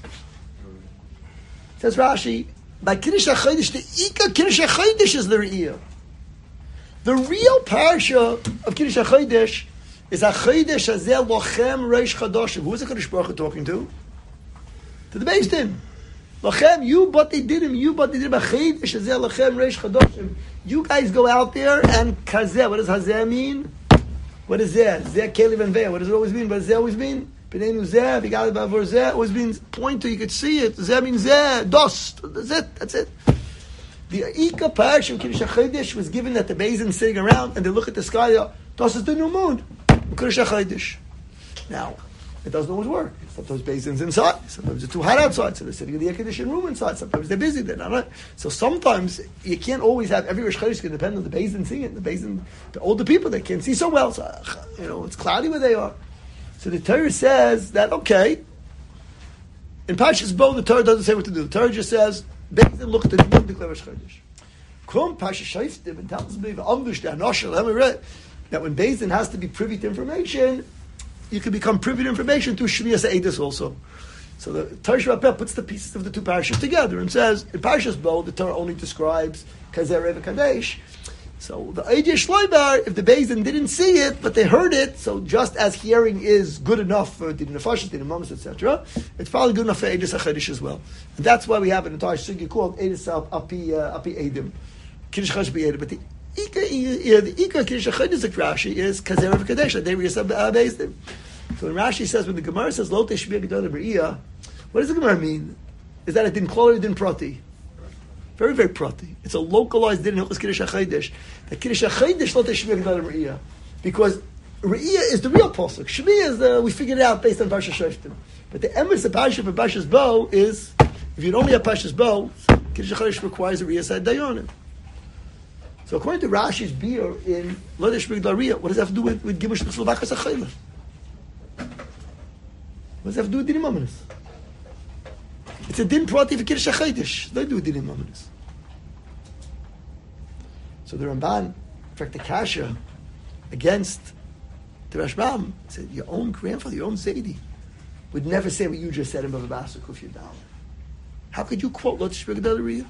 Speaker 1: Says Rashi, by Kiddush HaChodesh, the Ika Kiddush HaChodesh is the Re'iyah. The real parasha of Kiddush HaChodesh is HaChodesh Hazeh Lochem Reish Chadoshim. Who is the Kodesh Baruch Hu talking to? To the Beis Din. Lochem, you but they did him, HaChodesh Hazeh Lochem Reish Chadoshim. You guys go out there and Kazeh, what does Hazeh mean? What is Zeh? Zeh Kelev and Veh. What does it always mean? What does Zeh always mean? B'neinu Zeh, V'gali B'avor Zeh, always means point to, you could see it. Zeh means Zeh, dust. That's it. The Ika Parasha of Kiddush HaChodesh was given that the Beis sitting around and they look at the sky, dust is the new moon. Kiddush HaChodesh. Now, it doesn't always work. Sometimes Beis inside, sometimes it's too hot outside, so they're sitting in the air-conditioned room inside, sometimes they're busy, they're not. So sometimes you can't always have, every Rosh Chodesh can depend on the Beis seeing it. The older people, they can't see so well, so, it's cloudy where they are. So the Torah says that, okay, in Parshas Bo, the Torah doesn't say what to do. The Torah just says, Beis look at the moon, declare Rosh Chodesh. Come, Parshas Shoftim, and tells me, that when Beis has to be privy to information, you can become privy to information through Shmiyas Eidus also. So the Torah Shabbat puts the pieces of the 2 parashas together and says, in Parashas Bo, the Torah only describes Kazer Reva Kadesh. So the Eidus Shloibar, if the Beis didn't see it, but they heard it, so just as hearing is good enough for Din Nefashis, Din Mamas, etc., it's probably good enough for Eidus HaChodesh as well. And that's why we have an entire sugya called Eidus Api Eidim. Kiddush HaChodesh B'Eidim. But the Ika Kiddush HaChodesh Rashi is Kazer Reva Kadesh, that they were Beis Din. So when Rashi says, when the Gemara says, Lo Teshbeh Gedalim Riyah, what does the Gemara mean? Is that it didn't call it din prati? Very, very prati. It's a localized din in Hilchos Kiddush HaChodesh. The Kiddush HaChodesh Lo Teshbeh Gedalim Riyah. Because Riyah is the real pasuk. Shmi is we figured it out based on Parshas Shoftim. But the emes of Parshas for Parshas Bo is, if you only have Parshas Bo, Kiddush HaChodesh requires a Riyah side Dayanim. So according to Rashi's beer in Lo Teshbeh Gedalim Riyah, what does that have to do with Gibush B'Chsul B'Achas HaChayla? What does that have to do with Dinim Amanis? It's a din prati for Kiddush HaChodesh. They do Dinim Amanis. So the Ramban, in fact, the Kasha against the Rashbam said, your own grandfather, your own Zaidi, would never say what you just said in Bava Basra Kuf Yud Daled. How could you quote Lo Teshbeh Gedalim Riyah?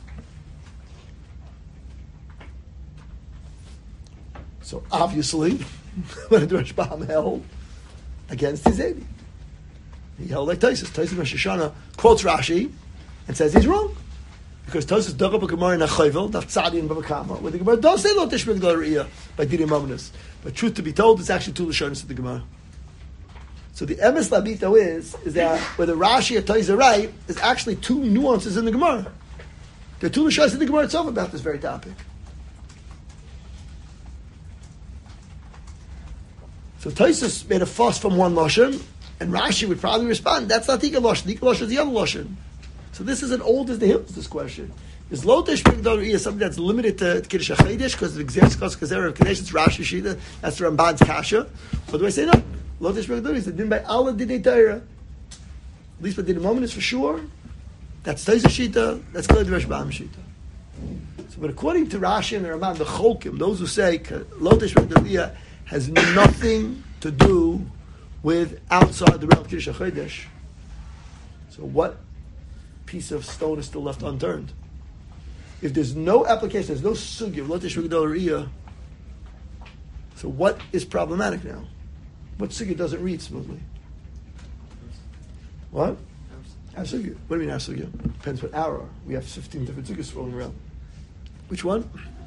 Speaker 1: So obviously, when the Rashbam held against his Zaidi, he held like Taisus. Taisus Rosh Hashanah quotes Rashi and says he's wrong. Because Taisus dug up a Gemara in Achayvel, Daf Tzadi and Bava Kama, where the Gemara does say Lo Teshbeh Gedalim Riyah by Dinim Amanis. But truth to be told, it's actually 2 Lashonos of the Gemara. So the emes labito is that whether Rashi or Taisus are right, is actually 2 nuances in the Gemara. There are two Lashons in the Gemara itself about this very topic. So Tosfos made a fuss from one Lashon, and Rashi would probably respond, that's not Tika Lashon. Tika Lashon is the other Lashon. So this is an old as the hills, this question. Is Lotesh Migdal is something that's limited to Kiddush HaChodesh because it exists because there of Kadesh, it's Rashi Shita, that's the Ramban's Kasha. Or do I say no? Lotesh Migdal is the din by Allah Dinei Torah. At least by Din Moment is for sure. That's Tosfos Shita, that's Klei Rashbam Shita. So, but according to Rashi and the Ramban, the Cholkim, those who say Lotesh Migdal has nothing to do with outside the realm of Kiddush HaChodesh. So what piece of stone is still left unturned? If there's no application, there's no sugi of Lotesh Migdal Riyah, so what is problematic now? What sugi doesn't read smoothly? What? Our sugi. What do you mean our sugi? Depends what hour. We have 15 different sugyas rolling around. Which one?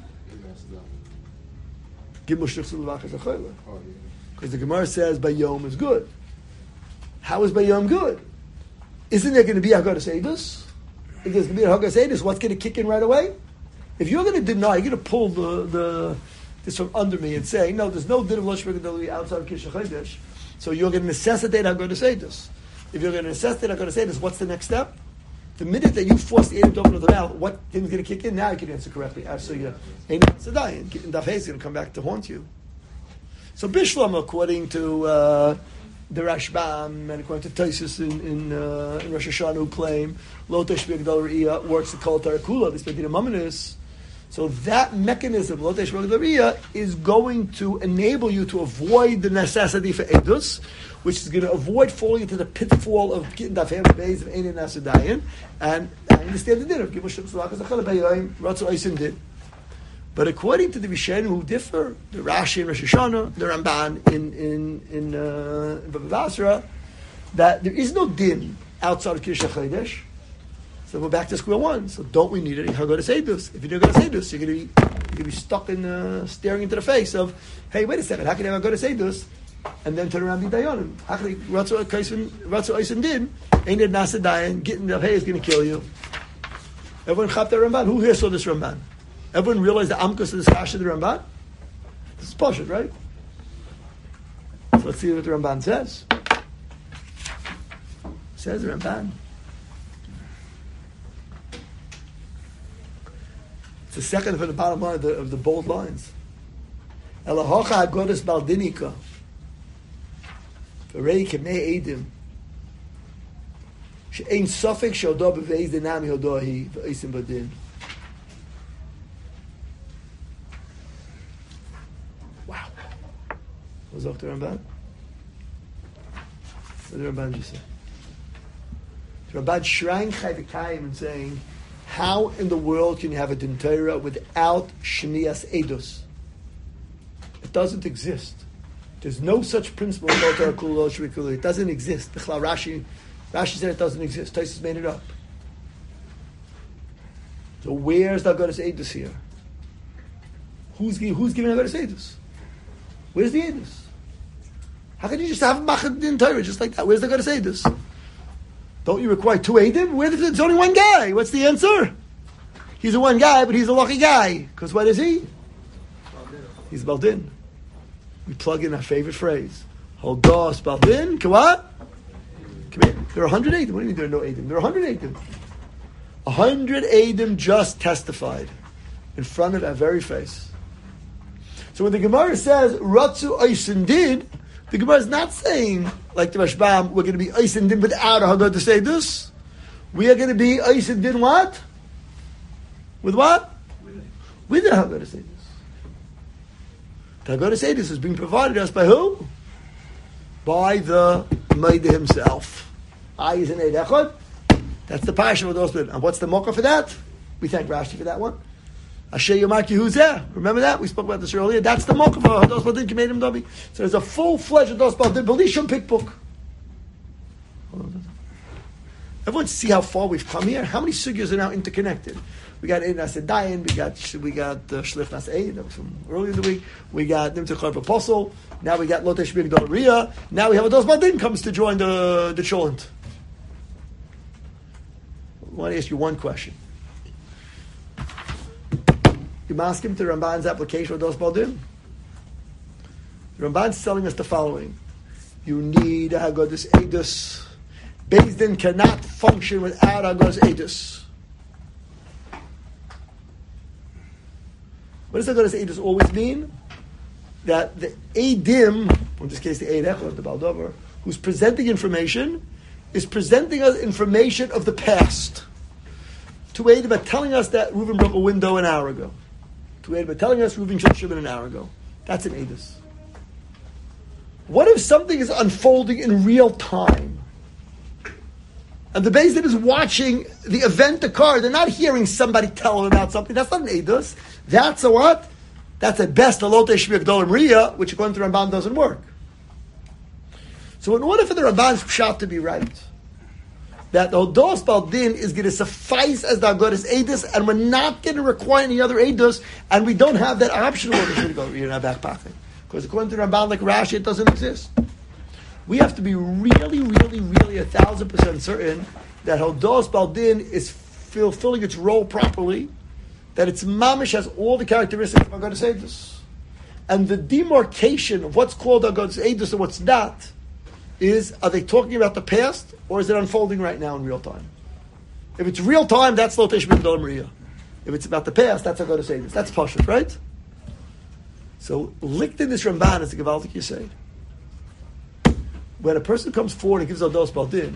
Speaker 1: Because the Gemara says Bayom is good. How is Bayom good? Isn't there going to be Haggadah Eidos? If there's going to be a Haggadah Eidos, what's going to kick in right away? If you're going to deny, you're going to pull this from under me and say, no, there's no din of Lotesh Migdal outside of Kiddush HaChodesh, so you're going to necessitate Haggadah Eidos. If you're going to necessitate Haggadah Eidos, what's the next step? The minute that you force the Eidim to open with the mouth, what thing's going to kick in? Now you can answer correctly. Absolutely. Ein Sadai, and Daf Hey is going to come back to haunt you. So Bishlam, according to the Rashbam and according to Tosfos in Rosh Hashanah, who claim Lotesh Migdal Riyah works the Kol Torah Kula, this Bedina Mamonis. So that mechanism, Lotesh Migdal Riyah, is going to enable you to avoid the necessity for Edus, which is going to avoid falling into the pitfall of getting Daf Beis of Ein Nasadayin. And I understand the din of Gimel Shem Tzalach as a Chalab Hayayim Ratzu Eisim Din. But according to the Rishonim who differ, the Rashi in Rosh Hashanah, the Ramban in Bava Basra, that there is no din outside of Kiddush HaChodesh. So we're back to square one. So don't we need any Haggadah Eidos? If you're not going to say this, you're going to be stuck in staring into the face of, hey, wait a second, how can I have Haggadah Eidos? And then turn around and be Dayanim. Ratzu Eisim Din, ain't it Nasa Dayan, getting the hay is going to kill you. Everyone chapped the Ramban. Who here saw this Ramban? Everyone realized the Amkus of the Sash of the Ramban? This is Pashut, right? So let's see what the Ramban says. Says the Ramban. It's the second from the bottom line of the bold lines. Elahocha Agodas Baldinika. V'rei Kemei Eidim. She'ein Sofek Shodo B'veiz Dinami Hodohi V'eisim Badin. Wow. What was Dr. Ramban? What did Ramban just say? Ramban shrank Chayvikayim and saying, how in the world can you have a Din Torah without Shmias Eidos? It doesn't exist. There's no such principle in Torah Kula Shvikulu. It doesn't exist. Rashi said it doesn't exist. Tosfos made it up. So where's the Haggadah Eidos here? Who's giving Haggadah Eidos? Where's the Eidos? How can you just have Machad Din Torah just like that? Where's the Haggadah Eidos? Don't you require two Eidim? Where there's only one guy? What's the answer? He's a one guy, but he's a lucky guy. Because what is he? He's Baldin. We plug in our favorite phrase. Hodos Baldin. What? Come here. There are 100 Eidim. What do you mean there are no Eidim? There are 100 Eidim. 100 Eidim just testified in front of our very face. So when the Gemara says Ratzu Eisim Din, the Gemara is not saying, like the Rashbam, we're going to be Eisim Din without a Haggadah Eidos. We are going to be Eisim Din what? With what? With the Haggadah Eidos. The Haggadah Eidos is being provided us by who? By the Maida himself. I is an Eid Echad. That's the Parasha of those. And what's the Mocha for that? We thank Rashi for that one. Asher Yomar Yehuzeh. Remember that? We spoke about this earlier. That's the Mocha for Hados Baldin Kemedim Davi. So there's a full-fledged Hados Baldin Belishum pick book. Everyone see how far we've come here? How many sugyas are now interconnected? We got Ein Nasadayin, we got Shlich Nasei, that was from earlier in the week. We got Nimtzah Charp Apostle. Now we got Lotesh Migdal Riyah. Now we have Hados Baldin comes to join the Cholent. I want to ask you one question. You ask him to Ramban's application of Dos Baldin. The Ramban's telling us the following. You need Haggadus Eidus. Beis Din cannot function without Haggadus Eidus. What does Haggadus Eidus always mean? That the Eidim, in this case the Eid Echad, the Baldover, who's presenting information, is presenting us information of the past. Two Eidim are telling us that Reuven broke a window an hour ago. Two Eidim are telling us Reuven killed Shimon an hour ago. That's an Eidus. What if something is unfolding in real time? And the Beis Din is watching the event occur. They're not hearing somebody tell them about something. That's not an Eidus. That's a what? That's at best a Lote Shmi Gdolim Riyah, which according to Ramban doesn't work. So in order for the Ramban's pshat to be right, that the Hodos Baldin is going to suffice as the Haggadus Eidus, and we're not going to require any other Eidus, and we don't have that option of Lote Shmi Gdolim Riyah in our back pocket. Because according to Ramban, like Rashi, it doesn't exist. We have to be really, really, really 1,000% certain that Hodos Baldin is fulfilling its role properly, that its mamish has all the characteristics of Haggadus Eidus. And the demarcation of what's called Haggadus Eidus and what's not is, are they talking about the past, or is it unfolding right now in real time? If it's real time, that's Lo Teshbin Gdolim Riyah. If it's about the past, that's Haggadus Eidus. That's Pashut, right? So, licked in this Ramban is the Gevaldik Yesod. When a person comes forward and gives Hodos Baldin,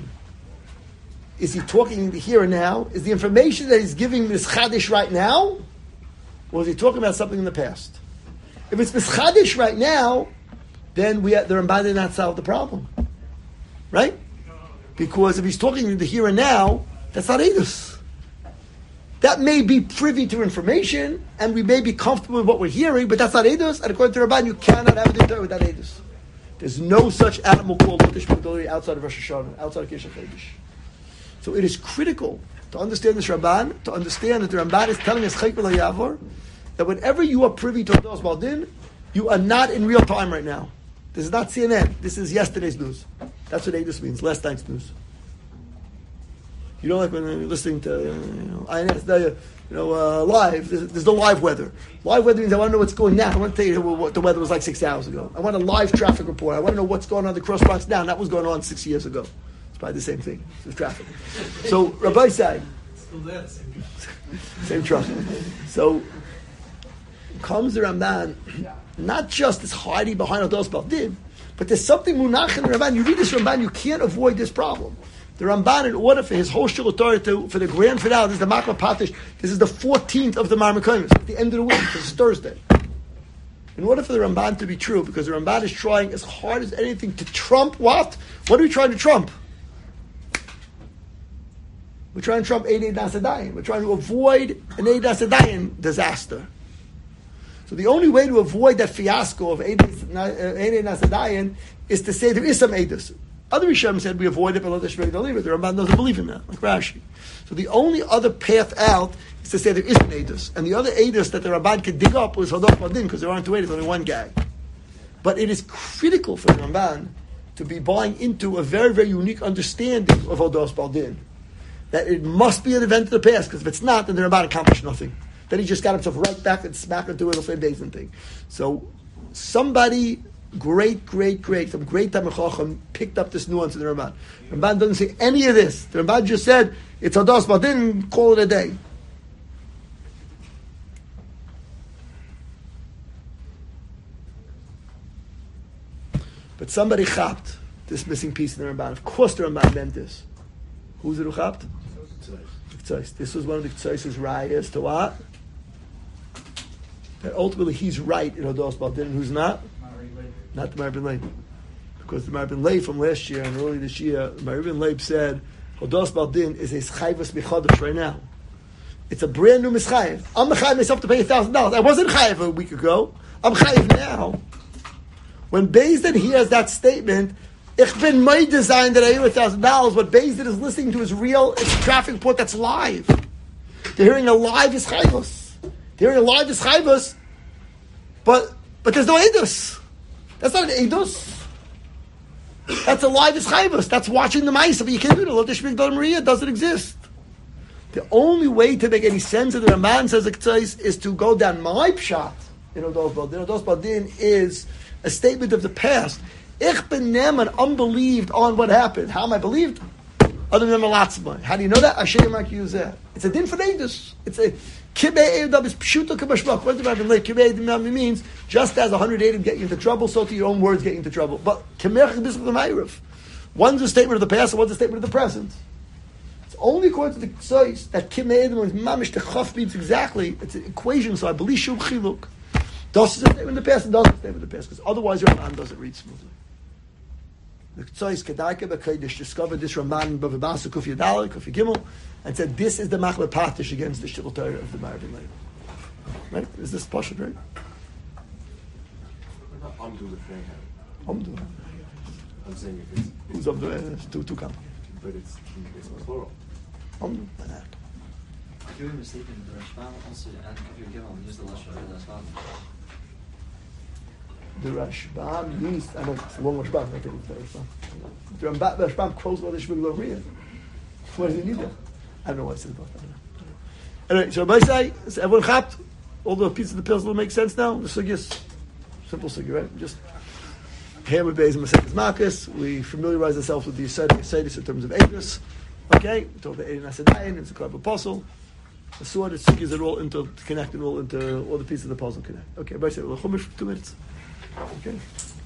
Speaker 1: is he talking here and now? Is the information that he's giving Mischadish right now? Or is he talking about something in the past? If it's Mischadish right now, then the Ramban did not solve the problem. Right? Because if he's talking the here and now, that's not Eidus. That may be privy to information, and we may be comfortable with what we're hearing, but that's not Eidus, and according to Ramban, you cannot have a Torah without Eidus. There's no such animal called Lote Shmi Gdolim Riyah outside of Rosh Hashanah, outside of Kisha Chodesh. So it is critical to understand this Ramban, to understand that the Ramban is telling us Chayk V'lo Yavor, that whenever you are privy to Hodos Baldin, you are not in real time right now. This is not CNN. This is yesterday's news. That's what Eidus means, last night's news. You know, like when you're listening to, INS, live, there's the live weather. Live weather means I want to know what's going now. I want to tell you what the weather was like 6 hours ago. I want a live traffic report. I want to know what's going on the Cross Bronx now. And that was going on 6 years ago. It's probably the same thing. It's traffic. So, Rabbi Say.
Speaker 2: Still there,
Speaker 1: Same truck. So, comes the Ramban, not just is hiding behind Hodos Baldin, but there's something munach in the Ramban. You read this Ramban, you can't avoid this problem. The Ramban, in order for his whole Shulchan Torah for the grand finale, this is the Makla Patish, this is the 14th of the Marmakomis, at the end of the week, this is Thursday. In order for the Ramban to be true, because the Ramban is trying as hard as anything to trump what? What are we trying to trump? We're trying to trump Eidei Nasadayin. We're trying to avoid an Eidei Nasadayin disaster. So the only way to avoid that fiasco of Eidei Nasadayin is to say there is some Eidus. Other Rishonim said we avoid it, but the Ramban doesn't believe in that, like Rashi. So the only other path out is to say there is an Eidus. And the other Eidus that the Ramban could dig up was Hodos Baldin, because there aren't two Eidus, only one guy. But it is critical for the Ramban to be buying into a very, very unique understanding of Hodos Baldin. That it must be an event of the past, because if it's not, then the Ramban accomplished nothing. Then he just got himself right back and smack into it, the same Beis Din thing. So somebody great, some great Talmid Chacham picked up this nuance in the Ramban. The Ramban doesn't say any of this. The Ramban just said, it's Hodos Baldin, call it a day. But somebody chapped this missing piece in the Ramban. Of course the Ramban meant this. Who's it who chapped? This was one of the Ktsois' rayas to what? That ultimately he's right in Hodos Baldin, and who's not? Not the Meir Ben Leib. Because the Meir Ben Leib from last year and early this year, Meir Ben Leib said, Hodos Baldin is a schayvus michadosh right now. It's a brand new mischayev. I'm mechayev myself to pay $1,000. I wasn't chayev a week ago. I'm chayev now. When Beis Din hears that statement, ich bin my design that I owe $1,000, what Beis Din is listening to is real, it's a traffic report that's live. They're hearing a live ischayvus. They're hearing a live ischayvus, but there's no edus. That's not an edus. That's a live ischayvus. That's watching the Maisa, but you can't do it. Lo Teshbin Gdolim Riyah doesn't exist. The only way to make any sense of the Ramban, says the Ketzos, is to go down my pshat. Odos Badin. Odos Badin is a statement of the past. Ich ben neman, unbelieved on what happened. How am I believed? Other than Malatzma. How do you know that? Hashem Rak Yuzeh. It's a din for Eidus. It's a Kibbe Eidab is pshuto kabashmak. What does it mean? Kibbe Eidab means just as 100 Eidim get you into trouble, so to your own words get you into trouble. But Kemerch is the Ma'irif. One's a statement of the past, and one's a statement of the present. It's only according to the Ketzos that Kibbe Eidab is mamish the chaf means exactly. It's an equation. So I believe Shub Chiluk. Das is a statement of the past, and das is a statement of the past, because otherwise your Ramban doesn't read smoothly. The Ketzos Kedarke B'Kodesh discovered this Ramban B'Vabasa Kufi Yadal, Kufi Gimel, and said this is the Machla Patish against the Shittel Torah of the Marvin Leib. Right? Is this Pashut, right?
Speaker 3: Umdu the thing.
Speaker 1: Umdu.
Speaker 3: I'm saying if it's
Speaker 1: Who's Umdu? It's too complicated.
Speaker 3: but it's plural.
Speaker 1: Umdu.
Speaker 5: You were mistaken. The Rashbam also and Kafir Gimel used the Lashon of the Rashbam.
Speaker 1: The Rashbam used, I know it's a long Rashbam, I think it's the Rashbam. The Rashbam quotes what the Shmigla Riyah. What does he need that? I don't know what it says about that. Anyway, so Rabbi say, is everyone chapped? All the pieces of the pills will make sense now? The sugyas, simple sugya, right? Just hammer base and Masechet Marcus. We familiarize ourselves with the Yisraelis in terms of Eidus. Okay, we talk about Eidin Asadayin, it's a clever apostle. The sword, the sugyas are all interconnected, all the pieces of the puzzle connect. Okay, Rabbi say, we'll chumash for 2 minutes. Okay.